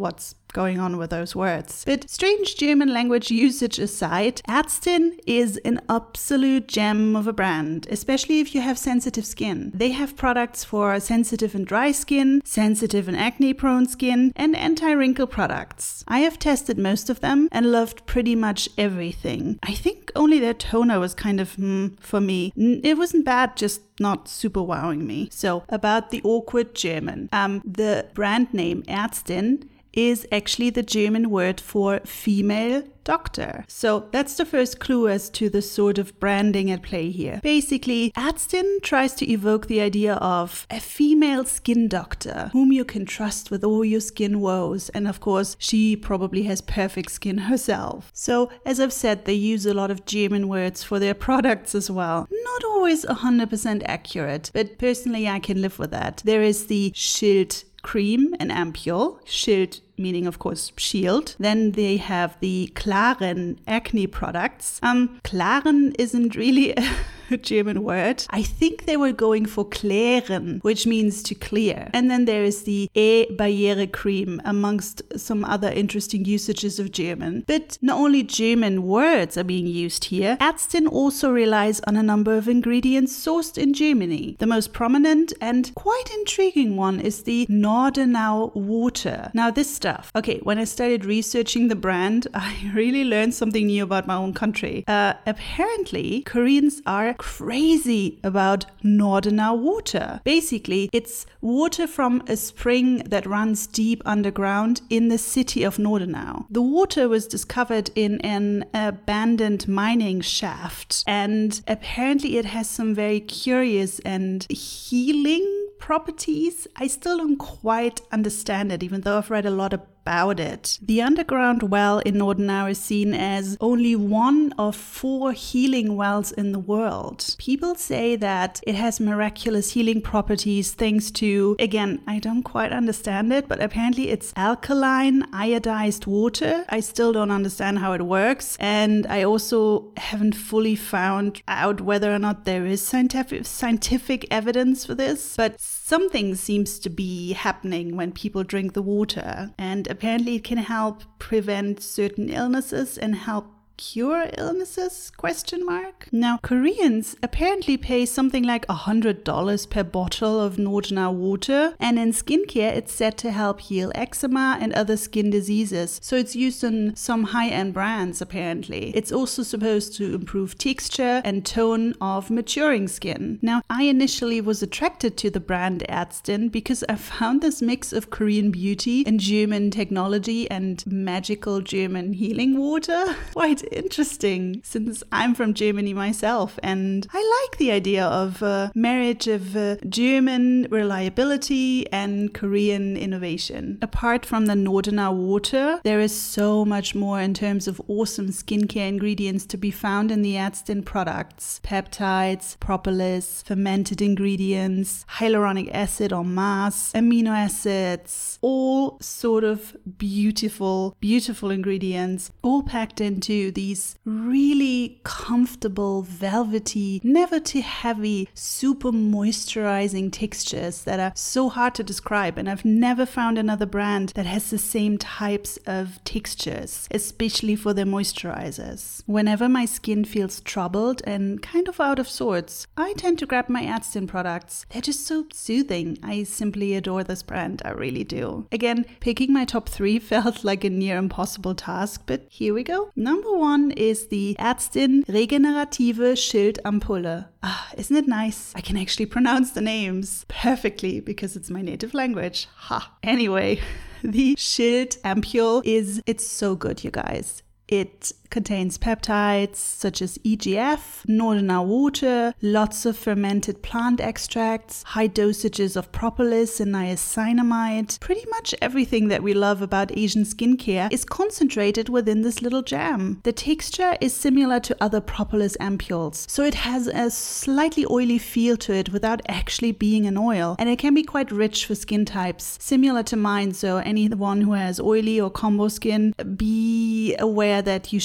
going on with those words. But strange German language usage aside, Ärztin is an absolute gem of a brand, especially if you have sensitive skin. They have products for sensitive and dry skin, sensitive and acne-prone skin, and anti-wrinkle products. I have tested most of them and loved pretty much everything. I think only their toner was kind of, hmm, for me. It wasn't bad, just not super wowing me. So, about the awkward German. Um, the brand name Ärztin is actually the German word for female doctor. So that's the first clue as to the sort of branding at play here. Basically, Ärztin tries to evoke the idea of a female skin doctor whom you can trust with all your skin woes. And of course, she probably has perfect skin herself. So as I've said, they use a lot of German words for their products as well. Not always one hundred percent accurate, but personally I can live with that. There is the Schild cream, an ampule, Schild meaning of course shield. Then they have the Klaren acne products. Um, Klaren isn't really a German word. I think they were going for klären, which means to clear. And then there is the E-Barriere cream, amongst some other interesting usages of German. But not only German words are being used here, Ärztin also relies on a number of ingredients sourced in Germany. The most prominent and quite intriguing one is the Nordenau water. Now this stuff. Okay, when I started researching the brand, I really learned something new about my own country. Uh, apparently, Koreans are crazy about Nordenau water. Basically, it's water from a spring that runs deep underground in the city of Nordenau. The water was discovered in an abandoned mining shaft, and apparently it has some very curious and healing properties. I still don't quite understand it, even though I've read a lot about it. The underground well in Nordenau is seen as only one of four healing wells in the world. People say that it has miraculous healing properties thanks to, again, I don't quite understand it, but apparently it's alkaline iodized water. I still don't understand how it works, and I also haven't fully found out whether or not there is scientific scientific evidence for this, but something seems to be happening when people drink the water, and apparently it can help prevent certain illnesses and help cure illnesses, question mark. Now, Koreans apparently pay something like one hundred dollars per bottle of Nordenau water, and in skincare it's said to help heal eczema and other skin diseases. So it's used in some high-end brands apparently. It's also supposed to improve texture and tone of maturing skin. Now, I initially was attracted to the brand Ärztin because I found this mix of Korean beauty and German technology and magical German healing water quite interesting, since I'm from Germany myself, and I like the idea of a marriage of uh, German reliability and Korean innovation. Apart from the Nordenau water, there is so much more in terms of awesome skincare ingredients to be found in the Ärztin products. Peptides, propolis, fermented ingredients, hyaluronic acid or mass, amino acids, all sort of beautiful, beautiful ingredients, all packed into these really comfortable, velvety, never too heavy, super moisturizing textures that are so hard to describe. And I've never found another brand that has the same types of textures, especially for their moisturizers. Whenever my skin feels troubled and kind of out of sorts, I tend to grab my Ärztin products. They're just so soothing. I simply adore this brand. I really do. Again, picking my top three felt like a near impossible task, but here we go. Number one is the Ärztin Regenerative Schild Ampulle. Ah, isn't it nice? I can actually pronounce the names perfectly because it's my native language. Ha! Anyway, the Schild Ampule is, it's so good, you guys. It contains peptides such as E G F, Nordenau water, lots of fermented plant extracts, high dosages of propolis and niacinamide. Pretty much everything that we love about Asian skincare is concentrated within this little jam. The texture is similar to other propolis ampules, so it has a slightly oily feel to it without actually being an oil, and it can be quite rich for skin types, similar to mine, so anyone who has oily or combo skin, be aware that you should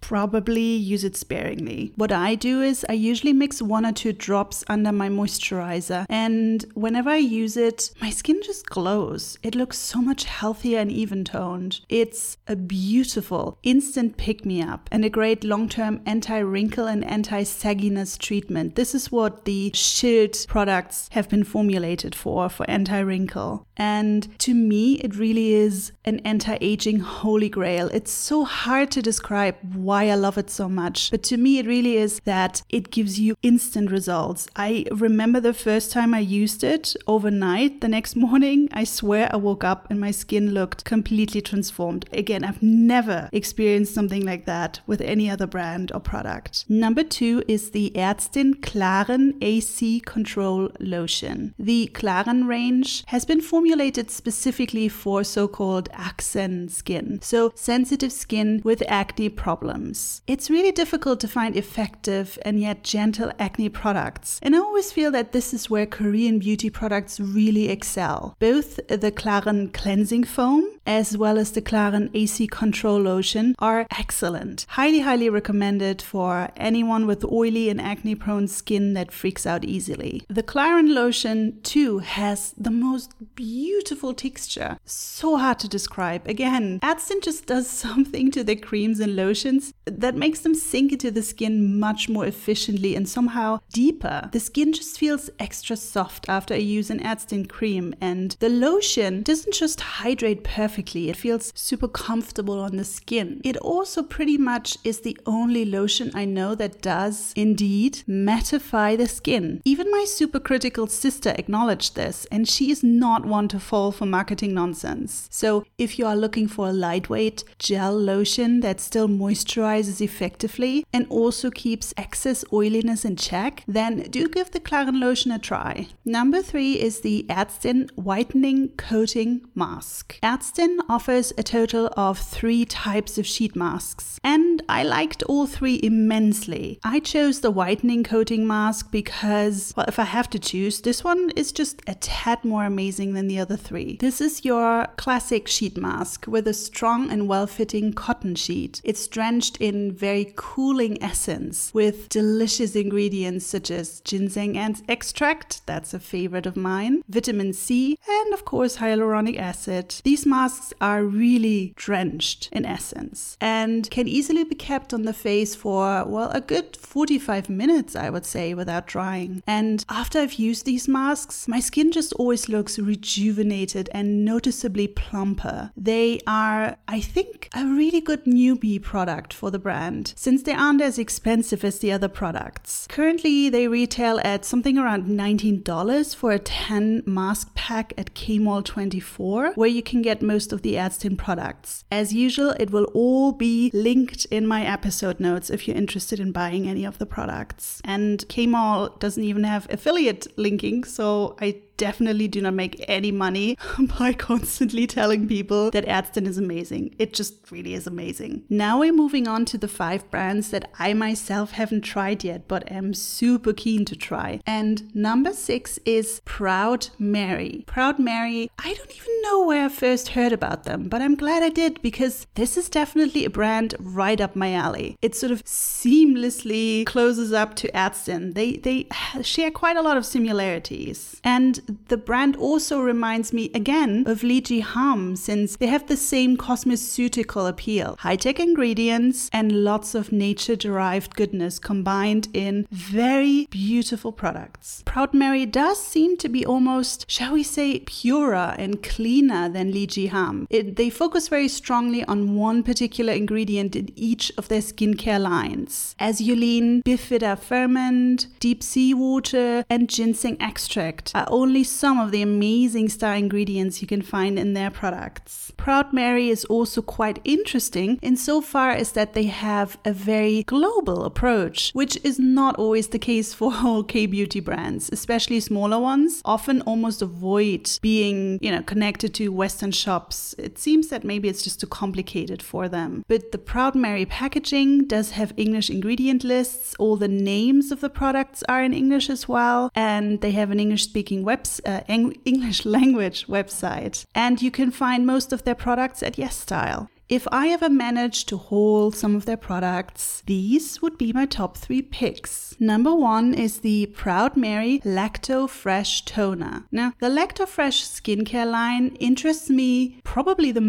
probably use it sparingly. What I do is I usually mix one or two drops under my moisturizer, and whenever I use it, my skin just glows. It looks so much healthier and even-toned. It's a beautiful instant pick-me-up and a great long-term anti-wrinkle and anti-sagginess treatment. This is what the Schild products have been formulated for, for anti-wrinkle. And to me, it really is an anti-aging holy grail. It's so hard to describe why I love it so much, but to me, it really is that it gives you instant results. I remember the first time I used it overnight. The next morning, I swear I woke up and my skin looked completely transformed. Again, I've never experienced something like that with any other brand or product. Number two is the Ärztin Klaren A C Control Lotion. The Klaren range has been formulated specifically for so-called Akne skin, so sensitive skin with acne problems. It's really difficult to find effective and yet gentle acne products, and I always feel that this is where Korean beauty products really excel. Both the Klaren Cleansing Foam as well as the Klaren A C Control Lotion are excellent. Highly, highly recommended for anyone with oily and acne-prone skin that freaks out easily. The Klaren Lotion too has the most beautiful texture. So hard to describe. Again, Ärztin just does something to their creams and lotions that makes them sink into the skin much more efficiently and somehow deeper. The skin just feels extra soft after I use an Ärztin cream, and the lotion doesn't just hydrate perfectly, it feels super comfortable on the skin. It also pretty much is the only lotion I know that does indeed mattify the skin. Even my super critical sister acknowledged this, and she is not one to fall for marketing nonsense. So if you are looking for a lightweight gel lotion that still moisturizes effectively and also keeps excess oiliness in check, then do give the Klaren lotion a try. Number three is the Ärztin Whitening Coating Mask. Ärztin offers a total of three types of sheet masks, and I liked all three immensely. I chose the whitening coating mask because, well, if I have to choose, this one is just a tad more amazing than the other three. This is your classic sheet mask with a strong and well-fitting cotton sheet. It's drenched in very cooling essence with delicious ingredients such as ginseng extract, that's a favorite of mine, vitamin C, and of course hyaluronic acid. These masks are really drenched in essence and can easily be kept on the face for, well, a good forty-five minutes, I would say, without drying. And after I've used these masks, my skin just always looks rejuvenated and noticeably plumper. They are, I think, a really good newbie product for the brand, since they aren't as expensive as the other products. Currently, they retail at something around nineteen dollars for a ten mask pack at K Mall twenty-four, where you can get most of the Ärztin products. As usual, it will all be linked in my episode notes if you're interested in buying any of the products. And K Mall doesn't even have affiliate linking, so I definitely do not make any money by constantly telling people that Ärztin is amazing. It just really is amazing. Now we're moving on to the five brands that I myself haven't tried yet, but am super keen to try. And number six is Proud Mary. Proud Mary, I don't even know where I first heard about them, but I'm glad I did, because this is definitely a brand right up my alley. It sort of seamlessly closes up to Ärztin. They, they share quite a lot of similarities. And the brand also reminds me again of Li Ji Ham, since they have the same cosmeceutical appeal. High-tech ingredients and lots of nature-derived goodness combined in very beautiful products. Proud Mary does seem to be almost, shall we say, purer and cleaner than Li Ji Ham. It, they focus very strongly on one particular ingredient in each of their skincare lines. Azulene, Bifida ferment, deep sea water, and ginseng extract are only some of the amazing star ingredients you can find in their products. Proud Mary is also quite interesting insofar as that they have a very global approach, which is not always the case for all K-beauty brands, especially smaller ones, often almost avoid being, you know, connected to Western shops. It seems that maybe it's just too complicated for them. But the Proud Mary packaging does have English ingredient lists. All the names of the products are in English as well, and they have an English-speaking website. Uh, English language website, and you can find most of their products at YesStyle. If I ever managed to haul some of their products, these would be my top three picks. Number one is the Proud Mary Lacto Fresh Toner. Now, the Lacto Fresh skincare line interests me probably the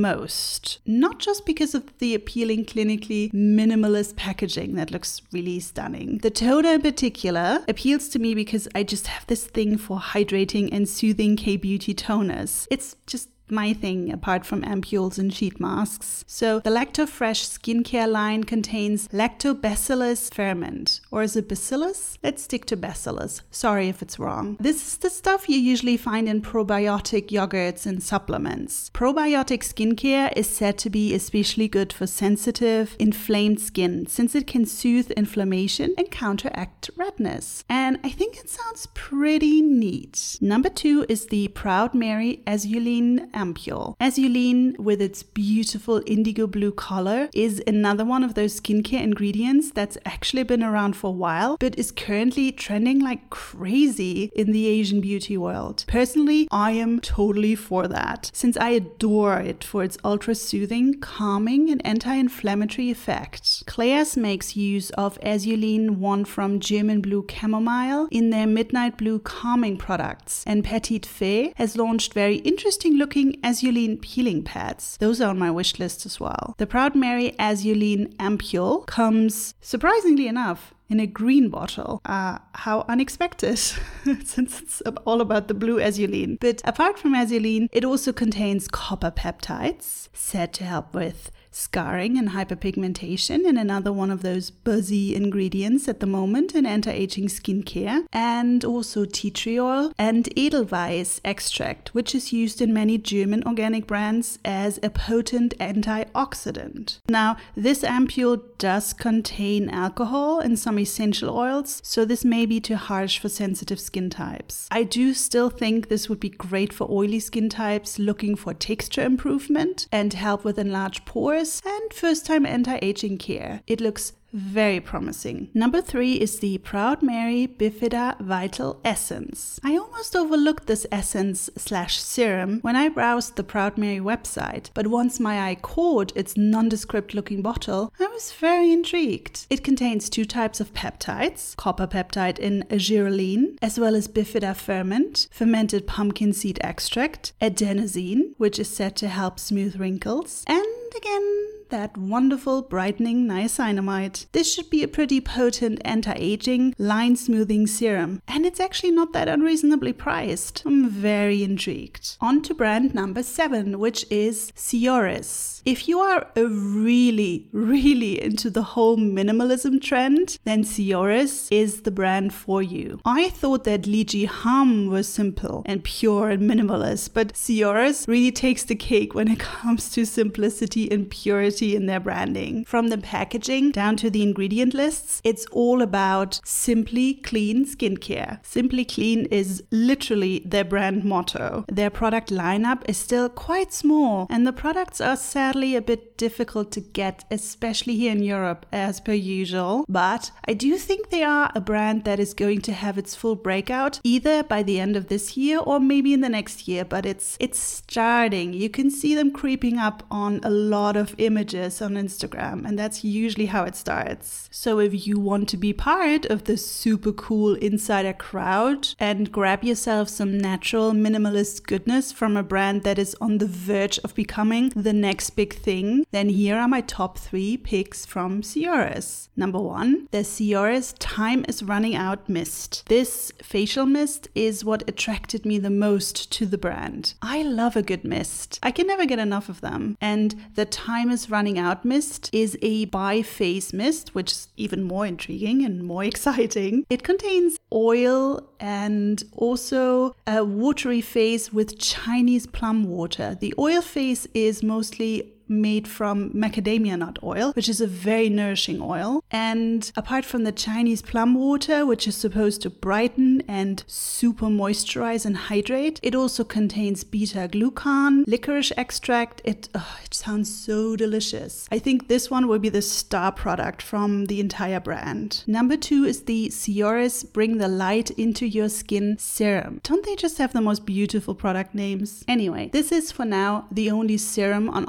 most, not just because of the appealing clinically minimalist packaging that looks really stunning. The toner in particular appeals to me because I just have this thing for hydrating and soothing K-beauty toners. It's just my thing apart from ampules and sheet masks. So the Lacto Fresh skincare line contains lactobacillus ferment. Or is it bacillus? Let's stick to bacillus. Sorry if it's wrong. This is the stuff you usually find in probiotic yogurts and supplements. Probiotic skincare is said to be especially good for sensitive, inflamed skin since it can soothe inflammation and counteract redness. And I think it sounds pretty neat. Number two is the Proud Mary Azulene Ampule. Azulene, with its beautiful indigo blue color, is another one of those skincare ingredients that's actually been around for a while, but is currently trending like crazy in the Asian beauty world. Personally, I am totally for that, since I adore it for its ultra-soothing, calming, and anti-inflammatory effect. Claire's makes use of Azulene one from German Blue Chamomile in their Midnight Blue calming products, and Petite Fée has launched very interesting looking Azulene peeling pads. Those are on my wish list as well. The Proud Mary Azulene Ampule comes, surprisingly enough, in a green bottle. Uh, how unexpected, since it's all about the blue azulene. But apart from azulene, it also contains copper peptides, said to help with scarring and hyperpigmentation, and another one of those buzzy ingredients at the moment in anti-aging skincare, and also tea tree oil and Edelweiss extract, which is used in many German organic brands as a potent antioxidant. Now, this ampule does contain alcohol and some essential oils, so this may be too harsh for sensitive skin types. I do still think this would be great for oily skin types looking for texture improvement and help with enlarged pores and first-time anti-aging care. It looks very promising. Number three is the Proud Mary Bifida Vital Essence. I almost overlooked this essence slash serum when I browsed the Proud Mary website, but once my eye caught its nondescript looking bottle, I was very intrigued. It contains two types of peptides, copper peptide in agireline, as well as Bifida ferment, fermented pumpkin seed extract, adenosine, which is said to help smooth wrinkles, and again, that wonderful brightening niacinamide. This should be a pretty potent anti-aging, line-smoothing serum, and it's actually not that unreasonably priced. I'm very intrigued. On to brand number seven, which is Sioris. If you are a really, really into the whole minimalism trend, then Sioris is the brand for you. I thought that Li Ji Hum was simple and pure and minimalist, but Sioris really takes the cake when it comes to simplicity and purity in their branding. From the packaging down to the ingredient lists, it's all about simply clean skincare. Simply clean is literally their brand motto. Their product lineup is still quite small, and the products are sadly a bit difficult to get, especially here in Europe, as per usual. But I do think they are a brand that is going to have its full breakout either by the end of this year or maybe in the next year, but it's it's starting. You can see them creeping up on a lot of images on Instagram, and that's usually how it starts. So if you want to be part of the super cool insider crowd and grab yourself some natural minimalist goodness from a brand that is on the verge of becoming the next big thing, then here are my top three picks from Sioris. Number one, the Sioris Time is Running Out Mist. This facial mist is what attracted me the most to the brand. I love a good mist. I can never get enough of them. And the Time is Running Out Mist is a bi-phase mist, which is even more intriguing and more exciting. It contains oil and also a watery phase with Chinese plum water. The oil phase is mostly made from macadamia nut oil, which is a very nourishing oil. And apart from the Chinese plum water, which is supposed to brighten and super moisturize and hydrate, it also contains beta-glucan, licorice extract. It, oh, it sounds so delicious. I think this one will be the star product from the entire brand. Number two is the Sioris Bring the Light into Your Skin Serum. Don't they just have the most beautiful product names? Anyway, this is for now the only serum on offer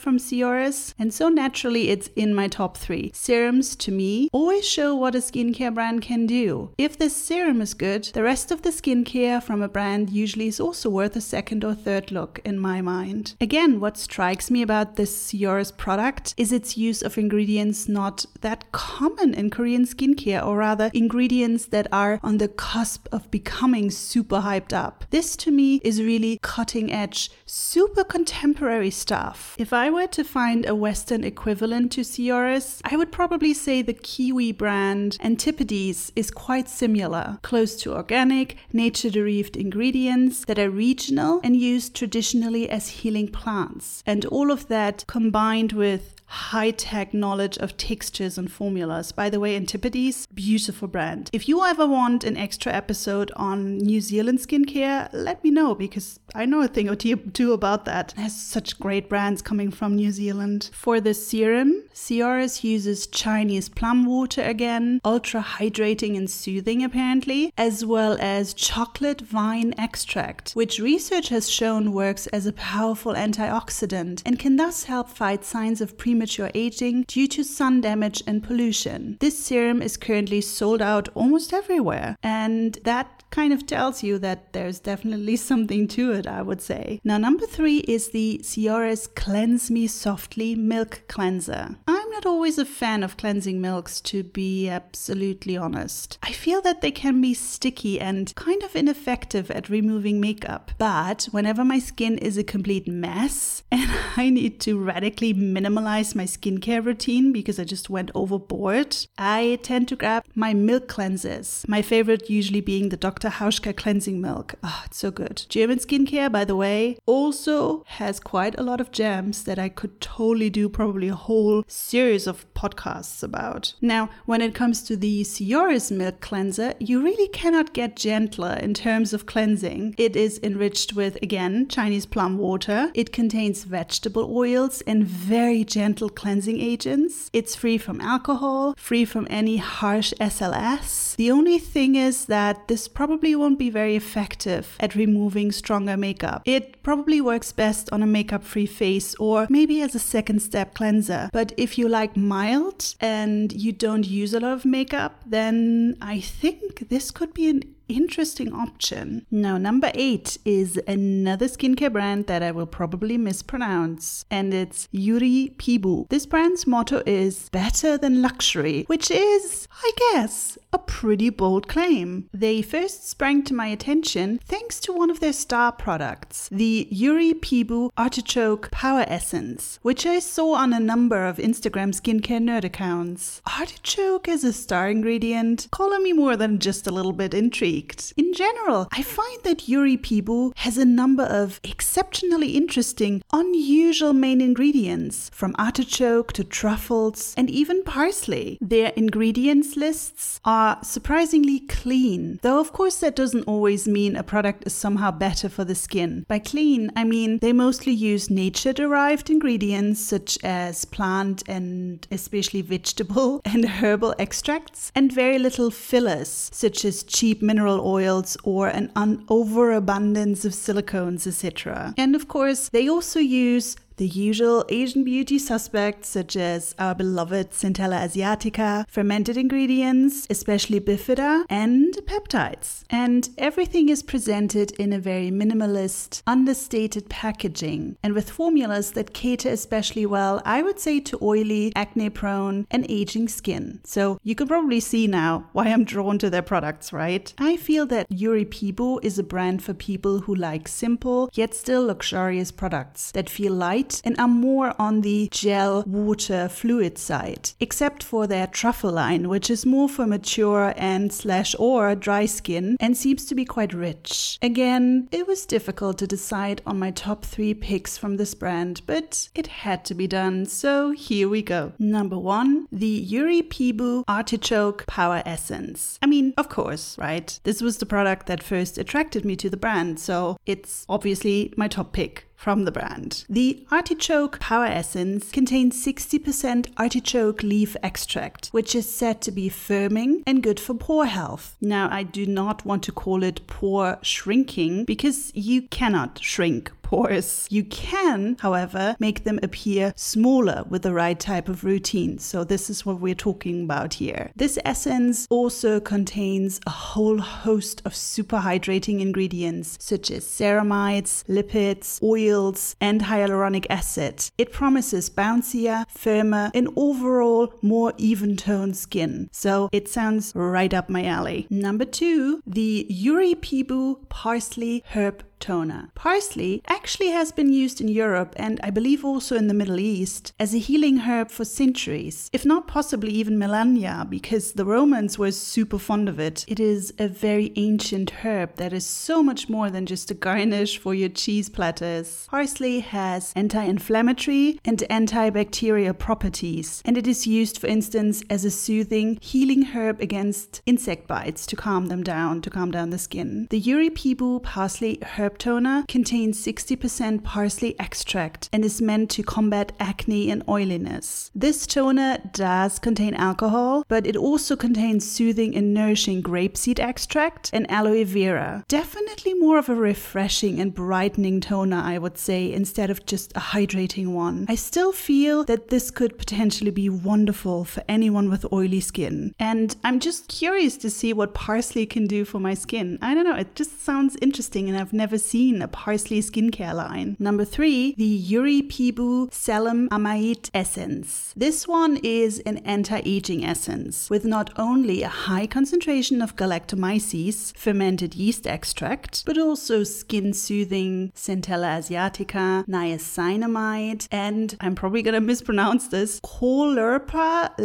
from Cioris, and so naturally it's in my top three. Serums, to me, always show what a skincare brand can do. If the serum is good, the rest of the skincare from a brand usually is also worth a second or third look in my mind. Again, what strikes me about this Cioris product is its use of ingredients not that common in Korean skincare, or rather ingredients that are on the cusp of becoming super hyped up. This to me is really cutting edge, super contemporary stuff. If I were to find a Western equivalent to Cioris, I would probably say the Kiwi brand Antipodes is quite similar, close to organic, nature-derived ingredients that are regional and used traditionally as healing plants. And all of that combined with high-tech knowledge of textures and formulas. By the way, Antipodes, beautiful brand. If you ever want an extra episode on New Zealand skincare, let me know, because I know a thing or two about that. There's such great brands coming from New Zealand. For the serum, Cioris uses Chinese plum water again, ultra hydrating and soothing apparently, as well as chocolate vine extract, which research has shown works as a powerful antioxidant and can thus help fight signs of premature premature aging due to sun damage and pollution. This serum is currently sold out almost everywhere, and that kind of tells you that there's definitely something to it, I would say. Now, number three is the Cioris Cleanse Me Softly Milk Cleanser. I'm not always a fan of cleansing milks, to be absolutely honest. I feel that they can be sticky and kind of ineffective at removing makeup. But whenever my skin is a complete mess and I need to radically minimalize my skincare routine because I just went overboard, I tend to grab my milk cleansers. My favorite usually being the Doctor Hauschka cleansing milk. Oh, it's so good. German skincare, by the way, also has quite a lot of gems that I could totally do probably a whole series of podcasts about. Now, when it comes to the Cioris milk cleanser, you really cannot get gentler in terms of cleansing. It is enriched with, again, Chinese plum water. It contains vegetable oils and very gentle cleansing agents. It's free from alcohol, free from any harsh S L S. The only thing is that this probably won't be very effective at removing stronger makeup. It probably works best on a makeup-free face or maybe as a second step cleanser. But if you like mild and you don't use a lot of makeup, then I think this could be an interesting option. Now, number eight is another skincare brand that I will probably mispronounce, and it's Yuri Pibu. This brand's motto is better than luxury, which is, I guess, a pretty bold claim. They first sprang to my attention thanks to one of their star products, the Yuri Pibu Artichoke Power Essence, which I saw on a number of Instagram skincare nerd accounts. Artichoke as a star ingredient, calling me more than just a little bit intrigued. In general, I find that Yuri Pibu has a number of exceptionally interesting, unusual main ingredients, from artichoke to truffles and even parsley. Their ingredients lists are surprisingly clean, though of course that doesn't always mean a product is somehow better for the skin. By clean, I mean they mostly use nature-derived ingredients such as plant and especially vegetable and herbal extracts, and very little fillers such as cheap mineral oils or an un- overabundance of silicones, et cetera. And of course, they also use the usual Asian beauty suspects such as our beloved Centella asiatica, fermented ingredients, especially bifida, and peptides. And everything is presented in a very minimalist, understated packaging, and with formulas that cater especially well, I would say, to oily, acne-prone, and aging skin. So you can probably see now why I'm drawn to their products, right? I feel that Yuri Pibu is a brand for people who like simple, yet still luxurious products that feel light and are more on the gel, water, fluid side, except for their truffle line, which is more for mature and slash or dry skin and seems to be quite rich. Again, it was difficult to decide on my top three picks from this brand, but it had to be done, so here we go. Number one, the Yuri Pibu Artichoke Power Essence. I mean, of course, right? This was the product that first attracted me to the brand, so it's obviously my top pick from the brand. The Artichoke Power Essence contains sixty percent artichoke leaf extract, which is said to be firming and good for pore health. Now, I do not want to call it pore shrinking because you cannot shrink pores. You can, however, make them appear smaller with the right type of routine. So this is what we're talking about here. This essence also contains a whole host of super hydrating ingredients such as ceramides, lipids, oils, and hyaluronic acid. It promises bouncier, firmer, and overall more even-toned skin. So it sounds right up my alley. Number two, the Yuri Pibu Parsley Herb Toner. Parsley actually has been used in Europe and I believe also in the Middle East as a healing herb for centuries, if not possibly even millennia, because the Romans were super fond of it. It is a very ancient herb that is so much more than just a garnish for your cheese platters. Parsley has anti-inflammatory and antibacterial properties, and it is used, for instance, as a soothing, healing herb against insect bites to calm them down, to calm down the skin. The Yuri Pibu Parsley Herb Toner contains sixty percent parsley extract and is meant to combat acne and oiliness. This toner does contain alcohol, but it also contains soothing and nourishing grapeseed extract and aloe vera. Definitely more of a refreshing and brightening toner, I would say, instead of just a hydrating one. I still feel that this could potentially be wonderful for anyone with oily skin. And I'm just curious to see what parsley can do for my skin. I don't know, it just sounds interesting and I've never seen a parsley skincare line. Number three, the Yuri Pibu Selim Amide Essence. This one is an anti-aging essence with not only a high concentration of galactomyces, fermented yeast extract, but also skin-soothing Centella asiatica, niacinamide, and I'm probably going to mispronounce this, Caulerpa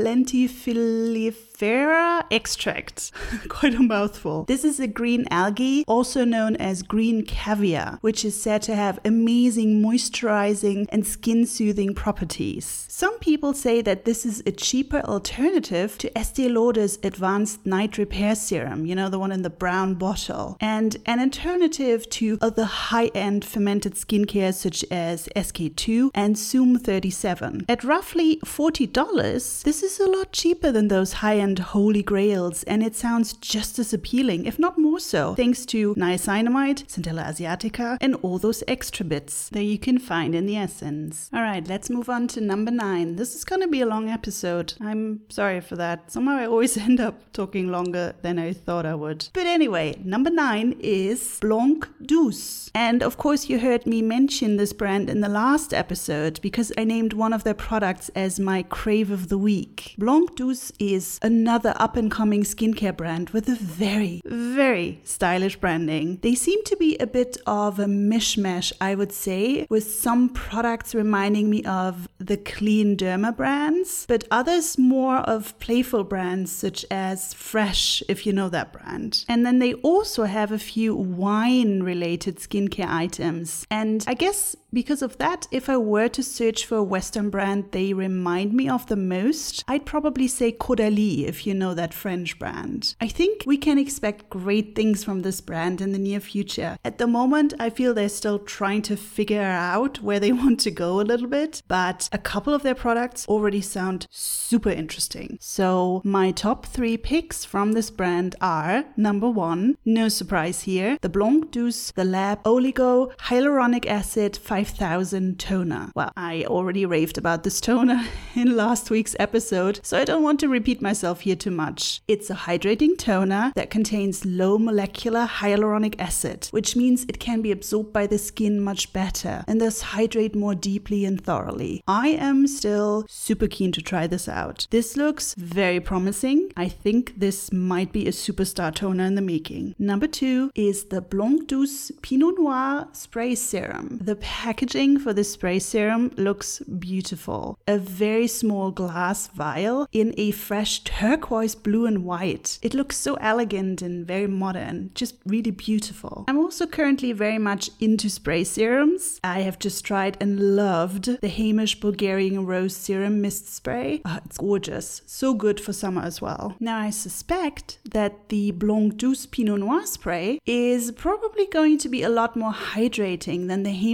lentifilifera extract. Quite a mouthful. This is a green algae, also known as green caviar, which is said to have amazing moisturizing and skin-soothing properties. Some people say that this is a cheaper alternative to Estée Lauder's Advanced Night Repair Serum, you know, the one in the brown bottle, and an alternative to other high-end fermented skincare such as S K two and Zoom thirty-seven. At roughly forty dollars, this is a lot cheaper than those high-end holy grails, and it sounds just as appealing, if not more so, thanks to niacinamide, Centella asiatica, and all those extra bits that you can find in the essence. All right, let's move on to number nine. This is going to be a long episode. I'm sorry for that. Somehow I always end up talking longer than I thought I would. But anyway, number nine is Blanc Douce. And of course, you heard me mention this brand in the last episode because I named one of their products as my crave of the week. Blanc Douce is another up-and-coming skincare brand with a very, very stylish branding. They seem to be a bit of a mishmash, I would say, with some products reminding me of the Clean Derma brands, but others more of playful brands such as Fresh, if you know that brand. And then they also have a few wine-related skincare items. And I guess because of that, if I were to search for a Western brand they remind me of the most, I'd probably say Caudalie, if you know that French brand. I think we can expect great things from this brand in the near future. At the moment, I feel they're still trying to figure out where they want to go a little bit, but a couple of their products already sound super interesting. So my top three picks from this brand are, number one, no surprise here, the Blanc Douce The Lab Oligo Hyaluronic Acid five thousand Toner. Well, I already raved about this toner in last week's episode, so I don't want to repeat myself here too much. It's a hydrating toner that contains low molecular hyaluronic acid, which means it can be absorbed by the skin much better and thus hydrate more deeply and thoroughly. I am still super keen to try this out. This looks very promising. I think this might be a superstar toner in the making. Number two is the Blanc Douce Pinot Noir Spray Serum. The packaging for this spray serum looks beautiful. A very small glass vial in a fresh turquoise blue and white. It looks so elegant and very modern, just really beautiful. I'm also currently very much into spray serums. I have just tried and loved the Hamish Bulgarian Rose Serum Mist Spray. Oh, it's gorgeous. So good for summer as well. Now I suspect that the Blanc Douce Pinot Noir Spray is probably going to be a lot more hydrating than the Hamish Mist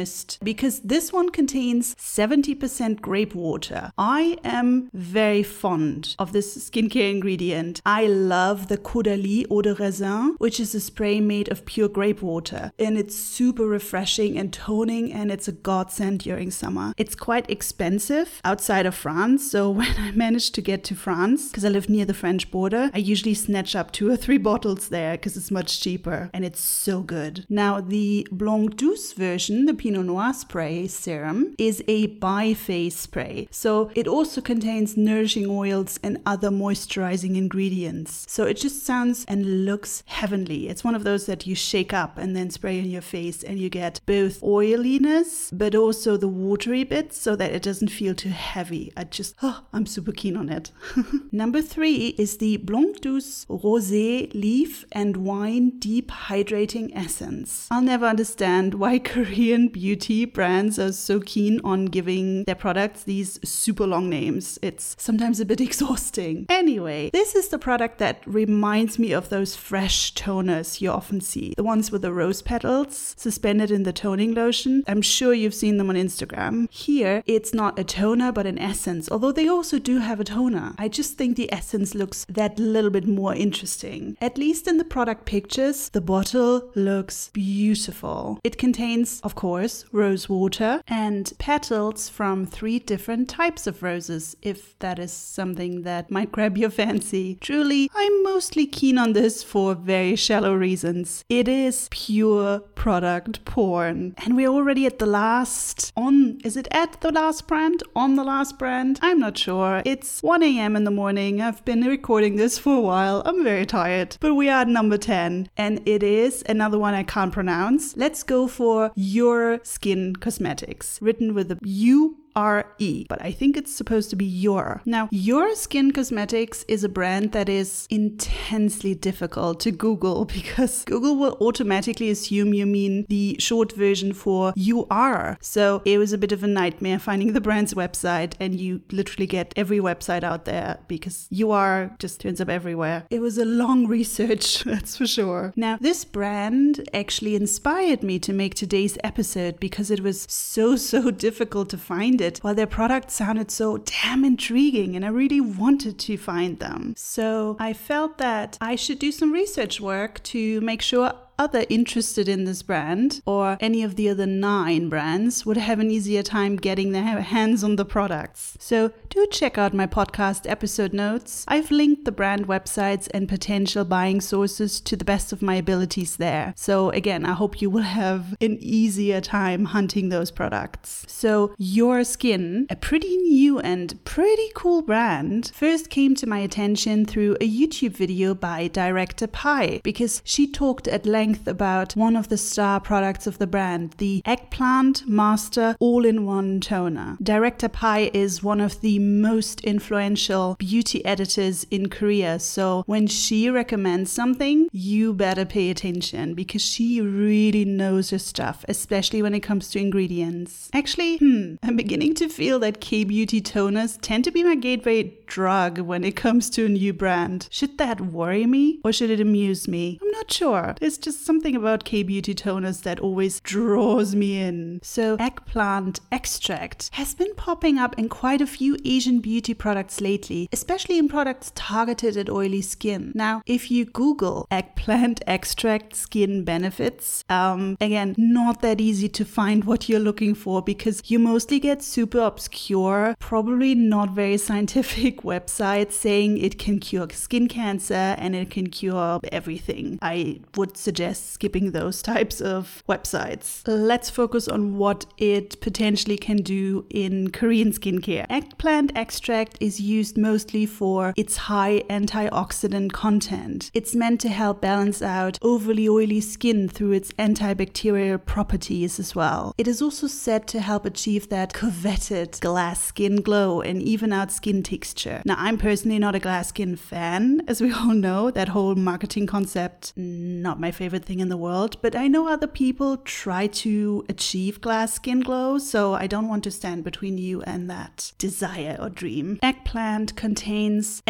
honest, because this one contains seventy percent grape water. I am very fond of this skincare ingredient. I love the Caudalie Eau de Raisin, which is a spray made of pure grape water. And it's super refreshing and toning, and it's a godsend during summer. It's quite expensive outside of France, so when I managed to get to France, because I live near the French border, I usually snatch up two or three bottles there because it's much cheaper, and it's so good. Now, the Blanc Douce version, the Pinot Noir spray serum, is a bi-phase spray. So it also contains nourishing oils and other moisturizing ingredients. So it just sounds and looks heavenly. It's one of those that you shake up and then spray on your face, and you get both oiliness, but also the watery bits so that it doesn't feel too heavy. I just, oh, I'm super keen on it. Number three is the Blanc Douce Rosé Leaf and Wine Deep Hydrating Essence. I'll never understand why Korean beauty brands are so keen on giving their products these super long names. It's sometimes a bit exhausting. Anyway, this is the product that reminds me of those fresh toners you often see. The ones with the rose petals suspended in the toning lotion. I'm sure you've seen them on Instagram. Here, it's not a toner, but an essence, although they also do have a toner. I just think the essence looks that little bit more interesting. At least in the product pictures, the bottle looks beautiful. It contains, of course, rose water and petals from three different types of roses, if that is something that might grab your fancy. Truly, I'm mostly keen on this for very shallow reasons. It is pure product porn. And we're already at the last, on, is it at the last brand? On the last brand? I'm not sure. It's one a.m. in the morning. I've been recording this for a while. I'm very tired. But we are at number ten. And it is another one I can't pronounce. Let's go for Your Skin Cosmetics, written with a U R E, but I think it's supposed to be Your. Now, Your Skin Cosmetics is a brand that is intensely difficult to Google because Google will automatically assume you mean the short version for You Are. So it was a bit of a nightmare finding the brand's website, and you literally get every website out there because You Are just turns up everywhere. It was a long research, that's for sure. Now, this brand actually inspired me to make today's episode because it was so, so difficult to find it, while their product sounded so damn intriguing and I really wanted to find them. So I felt that I should do some research work to make sure other interested in this brand or any of the other nine brands would have an easier time getting their hands on the products. So do check out my podcast episode notes. I've linked the brand websites and potential buying sources to the best of my abilities there. So again, I hope you will have an easier time hunting those products. So Your Skin, a pretty new and pretty cool brand, first came to my attention through a YouTube video by Director Pie because she talked at length about one of the star products of the brand, the Eggplant Master All-in-One Toner. Director Pie is one of the most influential beauty editors in Korea, so when she recommends something, you better pay attention because she really knows her stuff, especially when it comes to ingredients. Actually, hmm, I'm beginning to feel that K-beauty toners tend to be my gateway drug when it comes to a new brand. Should that worry me or should it amuse me? I'm not sure. There's just something about K-beauty toners that always draws me in. So Eggplant Extract has been popping up in quite a few Asian beauty products lately, especially in products targeted at oily skin. Now, if you Google Eggplant Extract skin benefits, um, again, not that easy to find what you're looking for because you mostly get super obscure, probably not very scientific websites saying it can cure skin cancer and it can cure everything. I would suggest skipping those types of websites. Let's focus on what it potentially can do in Korean skincare. Eggplant extract is used mostly for its high antioxidant content. It's meant to help balance out overly oily skin through its antibacterial properties as well. It is also said to help achieve that coveted glass skin glow and even out skin texture. Now, I'm personally not a glass skin fan, as we all know. That whole marketing concept, not my favorite thing in the world, but I know other people try to achieve glass skin glow, so I don't want to stand between you and that desire or dream. Eggplant contains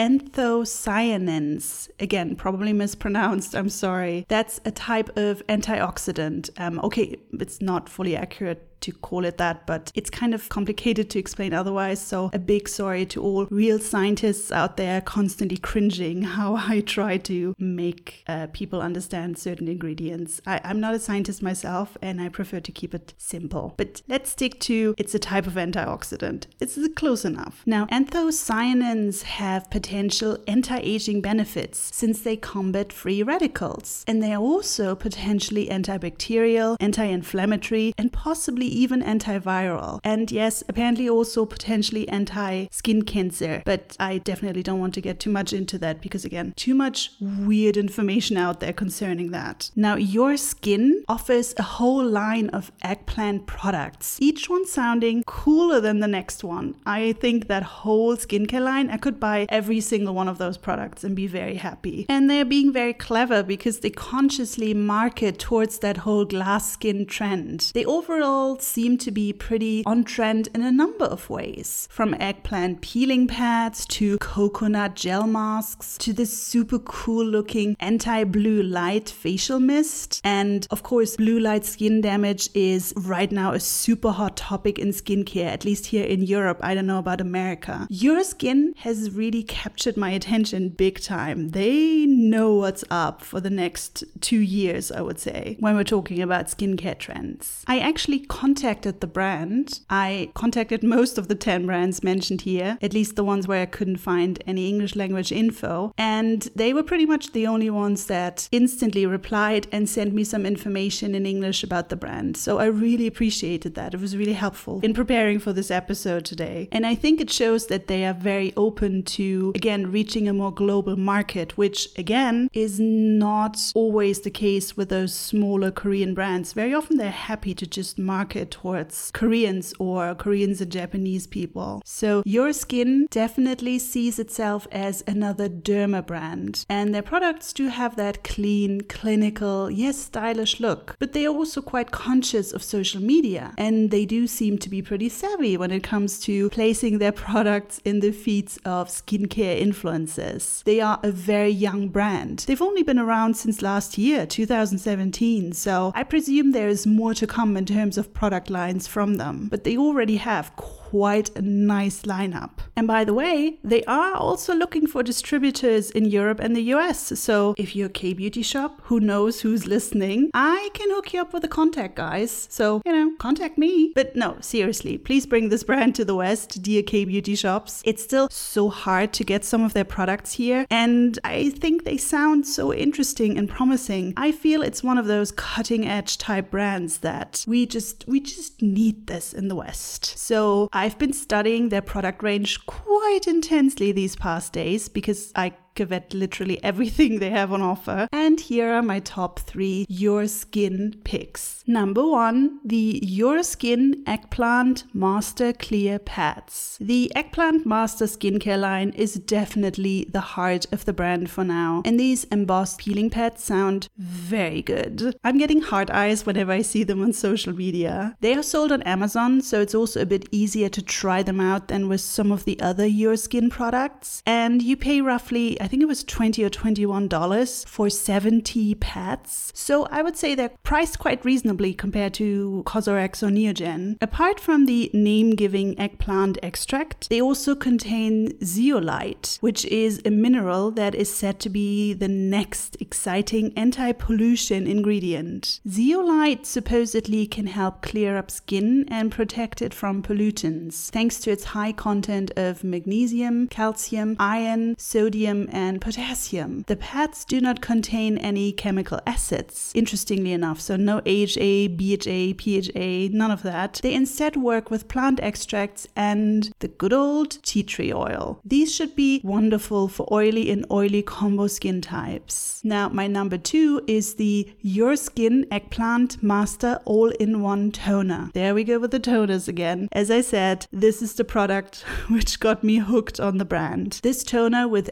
anthocyanins. Again, probably mispronounced, I'm sorry. That's a type of antioxidant. Um, okay, it's not fully accurate to call it that, but it's kind of complicated to explain otherwise. So a big sorry to all real scientists out there constantly cringing how I try to make uh, people understand certain ingredients. I, I'm not a scientist myself, and I prefer to keep it simple. But let's stick to it's a type of antioxidant. It's close enough. Now, anthocyanins have potential anti-aging benefits since they combat free radicals. And they are also potentially antibacterial, anti-inflammatory, and possibly even antiviral. And yes, apparently also potentially anti-skin cancer. But I definitely don't want to get too much into that because, again, too much weird information out there concerning that. Now, Your Skin offers a whole line of eggplant products, each one sounding cooler than the next one. I think that whole skincare line, I could buy every single one of those products and be very happy. And they're being very clever because they consciously market towards that whole glass skin trend. They overall seem to be pretty on trend in a number of ways, from eggplant peeling pads to coconut gel masks to this super cool looking anti-blue light facial mist. And of course, blue light skin damage is right now a super hot topic in skincare, at least here in Europe. I don't know about America. Your Skin has really captured my attention big time. They know what's up for the next two years, I would say, when we're talking about skincare trends. I actually contacted the brand. I contacted most of the ten brands mentioned here, at least the ones where I couldn't find any English language info. And they were pretty much the only ones that instantly replied and sent me some information in English about the brand. So I really appreciated that. It was really helpful in preparing for this episode today. And I think it shows that they are very open to, again, reaching a more global market, which again is not always the case with those smaller Korean brands. Very often they're happy to just market towards Koreans or Koreans and Japanese people. So Your Skin definitely sees itself as another derma brand. And their products do have that clean, clinical, yes, stylish look. But they are also quite conscious of social media. And they do seem to be pretty savvy when it comes to placing their products in the feeds of skincare influencers. They are a very young brand. They've only been around since last year, two thousand seventeen, so I presume there is more to come in terms of product lines from them, but they already have quite a nice lineup. And by the way, they are also looking for distributors in Europe and the U S. So if you're a K-beauty shop, who knows who's listening, I can hook you up with a contact, guys. So, you know, contact me. But no, seriously, please bring this brand to the West, dear K-beauty shops. It's still so hard to get some of their products here. And I think they sound so interesting and promising. I feel it's one of those cutting edge type brands that we just, we just need this in the West. So I've been studying their product range quite intensely these past days because I covet literally everything they have on offer. And here are my top three Your Skin picks. Number one, the Your Skin Eggplant Master Clear Pads. The Eggplant Master skincare line is definitely the heart of the brand for now. And these embossed peeling pads sound very good. I'm getting heart eyes whenever I see them on social media. They are sold on Amazon, so it's also a bit easier to try them out than with some of the other Your Skin products. And you pay roughly, I think it was twenty or twenty-one dollars for seventy pads. So I would say they're priced quite reasonably compared to Cosrx or Neogen. Apart from the name-giving eggplant extract, they also contain zeolite, which is a mineral that is said to be the next exciting anti-pollution ingredient. Zeolite supposedly can help clear up skin and protect it from pollutants, thanks to its high content of magnesium, calcium, iron, sodium, and potassium. The pads do not contain any chemical acids, interestingly enough, so no A H A, B H A, P H A, none of that. They instead work with plant extracts and the good old tea tree oil. These should be wonderful for oily and oily combo skin types. Now, my number two is the Your Skin Eggplant Master All-in-One Toner. There we go with the toners again. As I said, this is the product which got me hooked on the brand. This toner with eggplant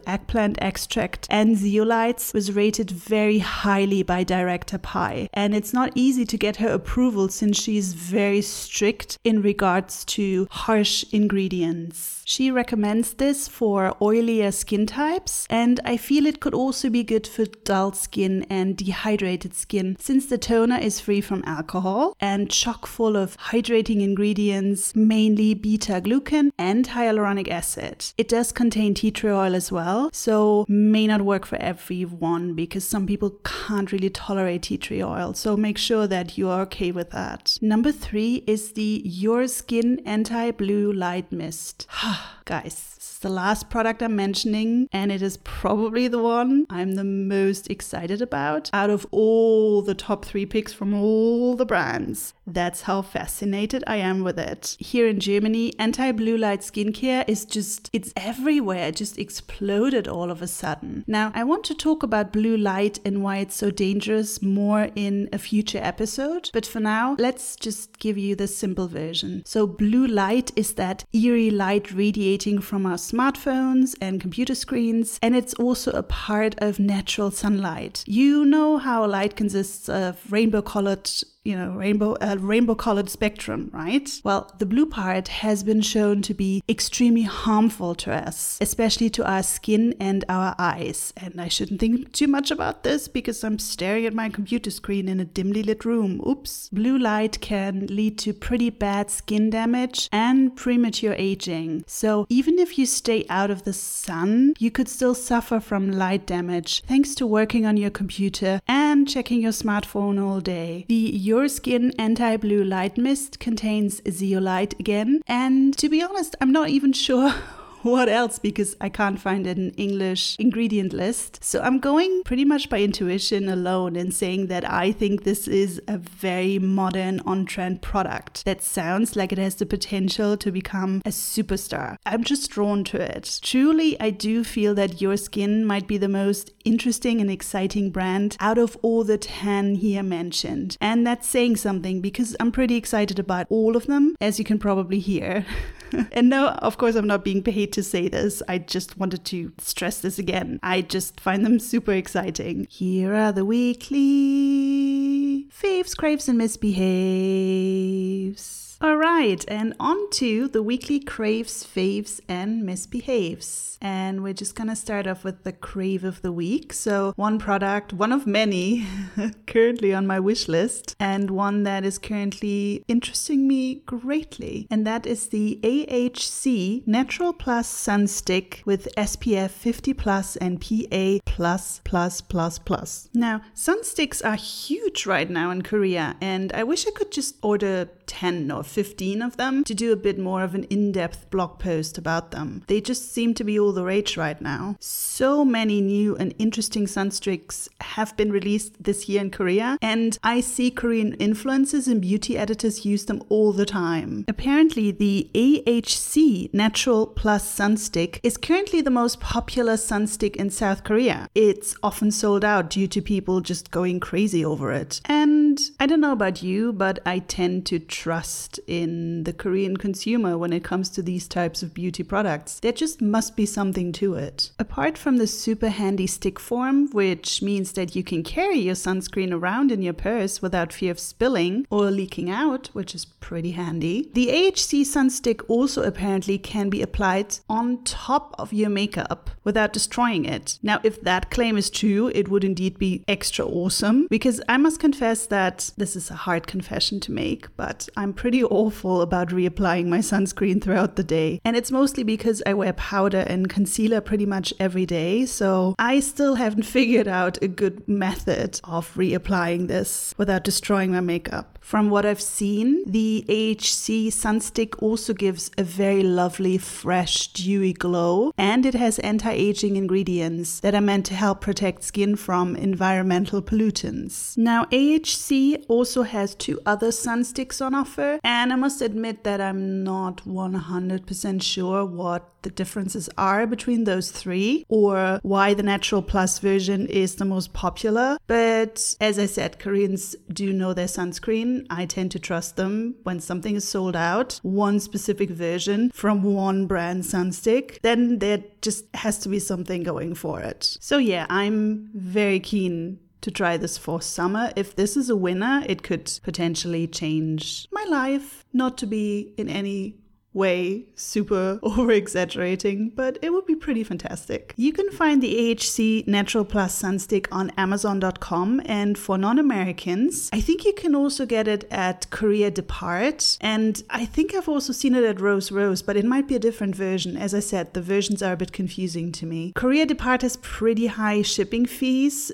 plant extract and zeolites was rated very highly by Director Pi. And it's not easy to get her approval since she's very strict in regards to harsh ingredients. She recommends this for oilier skin types, and I feel it could also be good for dull skin and dehydrated skin since the toner is free from alcohol and chock full of hydrating ingredients, mainly beta-glucan and hyaluronic acid. It does contain tea tree oil as well, so may not work for everyone because some people can't really tolerate tea tree oil, so make sure that you are okay with that. Number three is the Your Skin Anti-Blue Light Mist. Guys, this is the last product I'm mentioning, and it is probably the one I'm the most excited about out of all the top three picks from all the brands. That's how fascinated I am with it. Here in Germany, anti-blue light skincare is just, it's everywhere. It just exploded all of a sudden. Now, I want to talk about blue light and why it's so dangerous more in a future episode. But for now, let's just give you the simple version. So blue light is that eerie light radiating from our smartphones and computer screens, and it's also a part of natural sunlight. You know how light consists of rainbow-colored you know, rainbow, uh, rainbow colored spectrum, right? Well, the blue part has been shown to be extremely harmful to us, especially to our skin and our eyes. And I shouldn't think too much about this because I'm staring at my computer screen in a dimly lit room. Oops. Blue light can lead to pretty bad skin damage and premature aging. So even if you stay out of the sun, you could still suffer from light damage thanks to working on your computer and checking your smartphone all day. The Your Skin Anti-Blue Light Mist contains zeolite again, and to be honest, I'm not even sure what else because I can't find an English ingredient list. So I'm going pretty much by intuition alone in saying that I think this is a very modern, on-trend product that sounds like it has the potential to become a superstar. I'm just drawn to it. Truly, I do feel that Your Skin might be the most interesting and exciting brand out of all the ten here mentioned. And that's saying something because I'm pretty excited about all of them, as you can probably hear. And no, of course, I'm not being paid to say this. I just wanted to stress this again. I just find them super exciting. Here are the weekly faves, craves, and misbehaves. All right, and on to the weekly craves, faves, and misbehaves. And we're just gonna start off with the crave of the week. So one product, one of many currently on my wish list, and one that is currently interesting me greatly. And that is the A H C Natural Plus Sun Stick with S P F fifty plus and P A plus plus plus plus. Now, sun sticks are huge right now in Korea, and I wish I could just order ten or fifteen of them to do a bit more of an in-depth blog post about them. They just seem to be all the rage right now. So many new and interesting sunsticks have been released this year in Korea, and I see Korean influencers and beauty editors use them all the time. Apparently, the A H C Natural Plus Sunstick is currently the most popular sunstick in South Korea. It's often sold out due to people just going crazy over it. And I don't know about you, but I tend to trust in the Korean consumer when it comes to these types of beauty products. There just must be something to it. Apart from the super handy stick form, which means that you can carry your sunscreen around in your purse without fear of spilling or leaking out, which is pretty handy, the A H C Sunstick also apparently can be applied on top of your makeup without destroying it. Now, if that claim is true, it would indeed be extra awesome, because I must confess that this is a hard confession to make, but I'm pretty awful about reapplying my sunscreen throughout the day. And it's mostly because I wear powder and concealer pretty much every day, so I still haven't figured out a good method of reapplying this without destroying my makeup. From what I've seen, the A H C Sunstick also gives a very lovely, fresh, dewy glow, and it has anti-aging ingredients that are meant to help protect skin from environmental pollutants. Now, A H C also has two other sunsticks on offer, and And I must admit that I'm not one hundred percent sure what the differences are between those three or why the Natural Plus version is the most popular. But as I said, Koreans do know their sunscreen. I tend to trust them. When something is sold out, one specific version from one brand sunstick, then there just has to be something going for it. So yeah, I'm very keen to try this for summer. If this is a winner, it could potentially change my life. Not to be in any way super over exaggerating, but it would be pretty fantastic. You can find the A H C Natural Plus Sunstick on amazon dot com, and for non-Americans, I think you can also get it at Korea Depart, and I think I've also seen it at Rose Rose, but it might be a different version. As I said, the versions are a bit confusing to me. Korea Depart has pretty high shipping fees,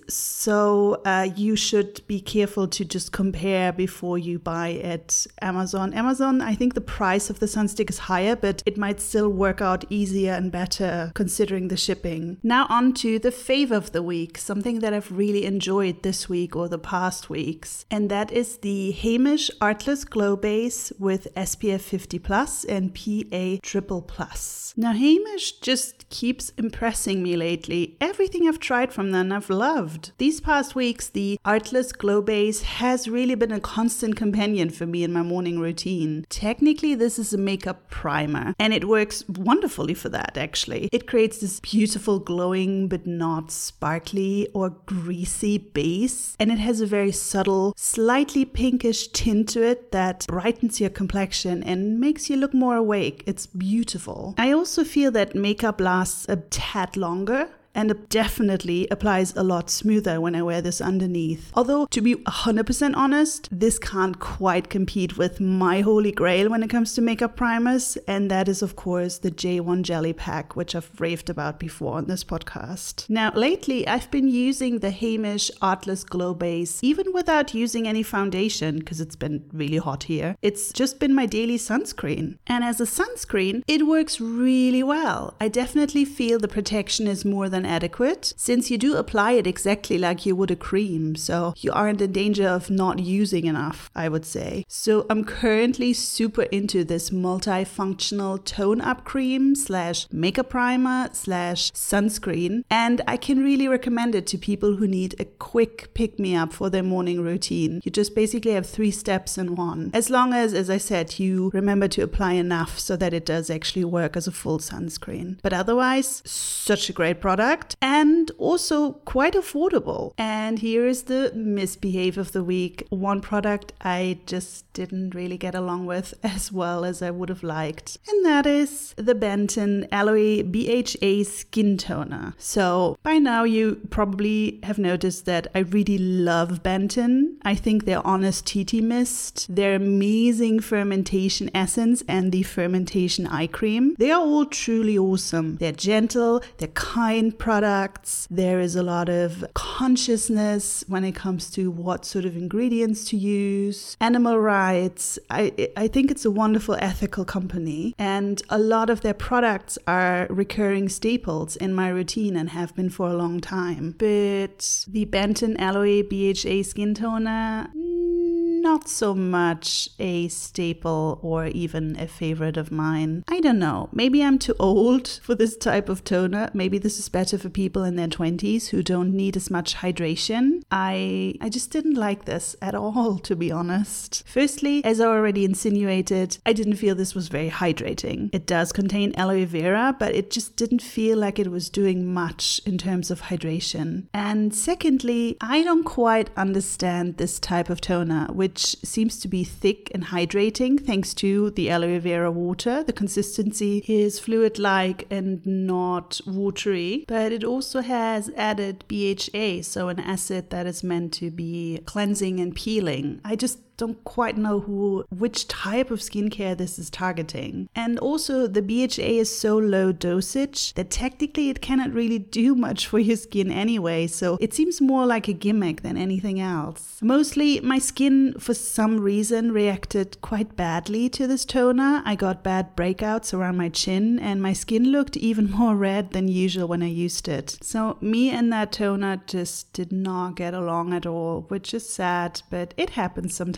so uh, you should be careful to just compare before you buy at Amazon. Amazon, I think the price of the Sunstick is higher, but it might still work out easier and better considering the shipping. Now on to the fave of the week, something that I've really enjoyed this week or the past weeks, and that is the Heimish Artless Glow Base with S P F fifty plus and P A triple plus. Now Heimish just keeps impressing me lately. Everything I've tried from them I've loved. These past weeks, the Artless Glow Base has really been a constant companion for me in my morning routine. Technically, this is a makeup primer, and it works wonderfully for that, actually. It creates this beautiful glowing but not sparkly or greasy base, and it has a very subtle, slightly pinkish tint to it that brightens your complexion and makes you look more awake. It's beautiful. I also feel that makeup lasts a tad longer, and it definitely applies a lot smoother when I wear this underneath. Although, to be one hundred percent honest, this can't quite compete with my holy grail when it comes to makeup primers, and that is, of course, the J one Jelly Pack, which I've raved about before on this podcast. Now, lately, I've been using the Heimish Artless Glow Base, even without using any foundation, because it's been really hot here. It's just been my daily sunscreen. And as a sunscreen, it works really well. I definitely feel the protection is more than adequate, since you do apply it exactly like you would a cream, so you aren't in danger of not using enough, I would say. So I'm currently super into this multifunctional tone-up cream slash makeup primer slash sunscreen, and I can really recommend it to people who need a quick pick-me-up for their morning routine. You just basically have three steps in one, as long as, as I said, you remember to apply enough so that it does actually work as a full sunscreen. But otherwise, such a great product. And also quite affordable. And here is the misbehave of the week. One product I just didn't really get along with as well as I would have liked. And that is the Benton Aloe B H A Skin Toner. So by now you probably have noticed that I really love Benton. I think their Honest Tea Tea Mist, their amazing fermentation essence, and the fermentation eye cream, they are all truly awesome. They're gentle, they're kind products. There is a lot of consciousness when it comes to what sort of ingredients to use, animal rights. I, I think it's a wonderful ethical company, and a lot of their products are recurring staples in my routine and have been for a long time. But the Benton Aloe B H A Skin Toner, not so much a staple or even a favorite of mine. I don't know. Maybe I'm too old for this type of toner. Maybe this is better for people in their twenties who don't need as much hydration. I I just didn't like this at all, to be honest. Firstly, as I already insinuated, I didn't feel this was very hydrating. It does contain aloe vera, but it just didn't feel like it was doing much in terms of hydration. And secondly, I don't quite understand this type of toner, which seems to be thick and hydrating thanks to the aloe vera water. The consistency is fluid-like and not watery, but it also has added B H A, so an acid that is meant to be cleansing and peeling. I just don't quite know who, which type of skincare this is targeting. And also the B H A is so low dosage that technically it cannot really do much for your skin anyway, so it seems more like a gimmick than anything else. Mostly my skin for some reason reacted quite badly to this toner. I got bad breakouts around my chin and my skin looked even more red than usual when I used it. So me and that toner just did not get along at all, which is sad, but it happens sometimes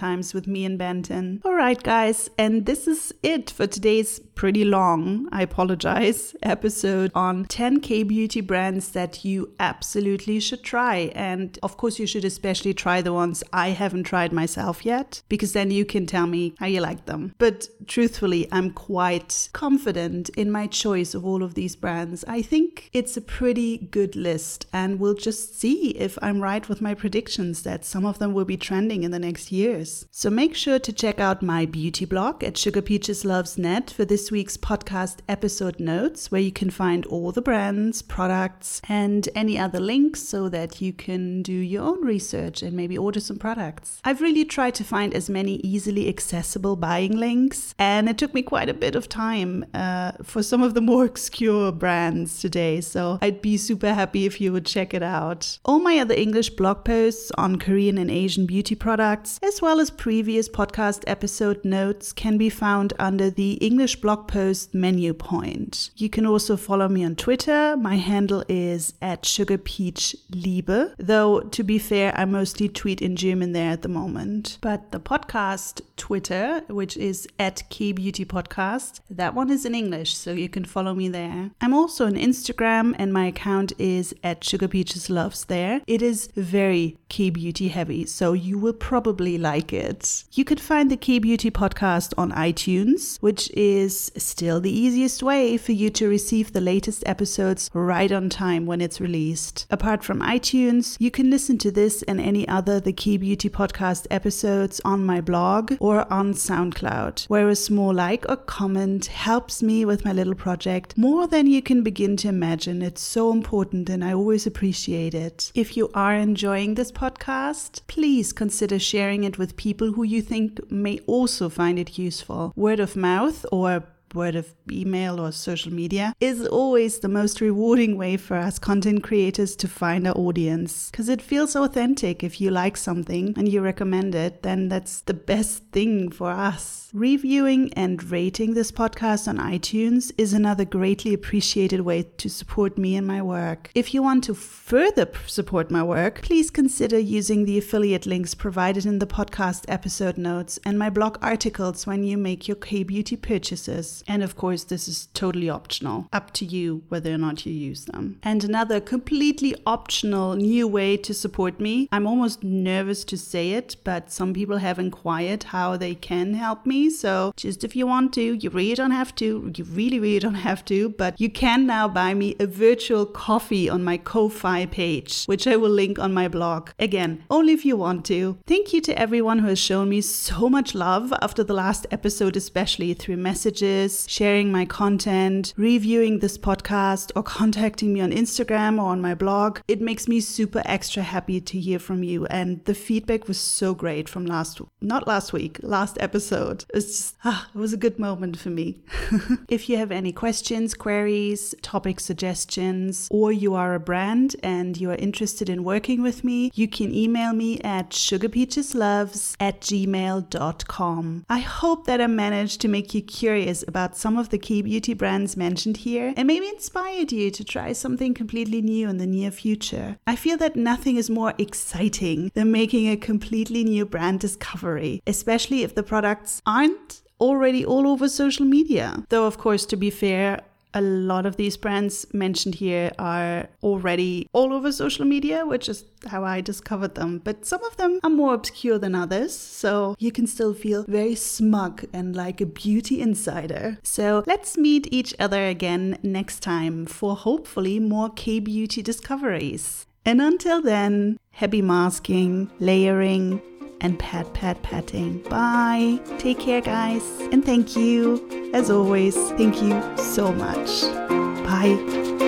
sometimes with me and Benton. All right, guys, and this is it for today's pretty long, I apologize, episode on ten K-beauty brands that you absolutely should try. And of course, you should especially try the ones I haven't tried myself yet, because then you can tell me how you like them. But truthfully, I'm quite confident in my choice of all of these brands. I think it's a pretty good list, and we'll just see if I'm right with my predictions that some of them will be trending in the next years. So make sure to check out my beauty blog at sugar peaches loves dot net for this week's podcast episode notes, where you can find all the brands, products, and any other links so that you can do your own research and maybe order some products. I've really tried to find as many easily accessible buying links, and it took me quite a bit of time uh, for some of the more obscure brands today, so I'd be super happy if you would check it out. All my other English blog posts on Korean and Asian beauty products, as well as previous podcast episode notes, can be found under the English blog post menu point. You can also follow me on Twitter. My handle is at sugarpeachliebe, though to be fair, I mostly tweet in German there at the moment. But the podcast Twitter, which is at kbeautypodcast, that one is in English, so you can follow me there. I'm also on Instagram, and my account is at sugarpeachesloves there. It is very K-beauty heavy, so you will probably like it. You could find the K-beauty podcast on iTunes, which is still the easiest way for you to receive the latest episodes right on time when it's released. Apart from iTunes, you can listen to this and any other The K-beauty podcast episodes on my blog or on SoundCloud, where a small like or comment helps me with my little project more than you can begin to imagine. It's so important, and I always appreciate it. If you are enjoying this podcast, please consider sharing it with people who you think may also find it useful. Word of mouth or word of email or social media is always the most rewarding way for us content creators to find our audience, because it feels authentic. If you like something and you recommend it, then that's the best thing for us. Reviewing and rating this podcast on iTunes is another greatly appreciated way to support me and my work. If you want to further support my work, please consider using the affiliate links provided in the podcast episode notes and my blog articles when you make your K-beauty purchases. And of course, this is totally optional. Up to you whether or not you use them. And another completely optional new way to support me, I'm almost nervous to say it, but some people have inquired how they can help me. So just if you want to, you really don't have to, you really, really don't have to, but you can now buy me a virtual coffee on my Ko-Fi page, which I will link on my blog. Again, only if you want to. Thank you to everyone who has shown me so much love after the last episode, especially through messages, sharing my content, reviewing this podcast, or contacting me on Instagram or on my blog. It makes me super extra happy to hear from you, and the feedback was so great from last, not last week, last episode. It's just, ah, it was a good moment for me. If you have any questions, queries, topic suggestions, or you are a brand and you are interested in working with me, you can email me at sugarpeachesloves at gmail dot com. I hope that I managed to make you curious about some of the K-beauty brands mentioned here and maybe inspired you to try something completely new in the near future. I feel that nothing is more exciting than making a completely new brand discovery, especially if the products aren't already all over social media. Though, of course, to be fair, a lot of these brands mentioned here are already all over social media, which is how I discovered them. But some of them are more obscure than others, so you can still feel very smug and like a beauty insider. So let's meet each other again next time for hopefully more K-beauty discoveries. And until then, happy masking, layering, and pat, pat, patting. Bye. Take care, guys. And thank you. As always, thank you so much. Bye.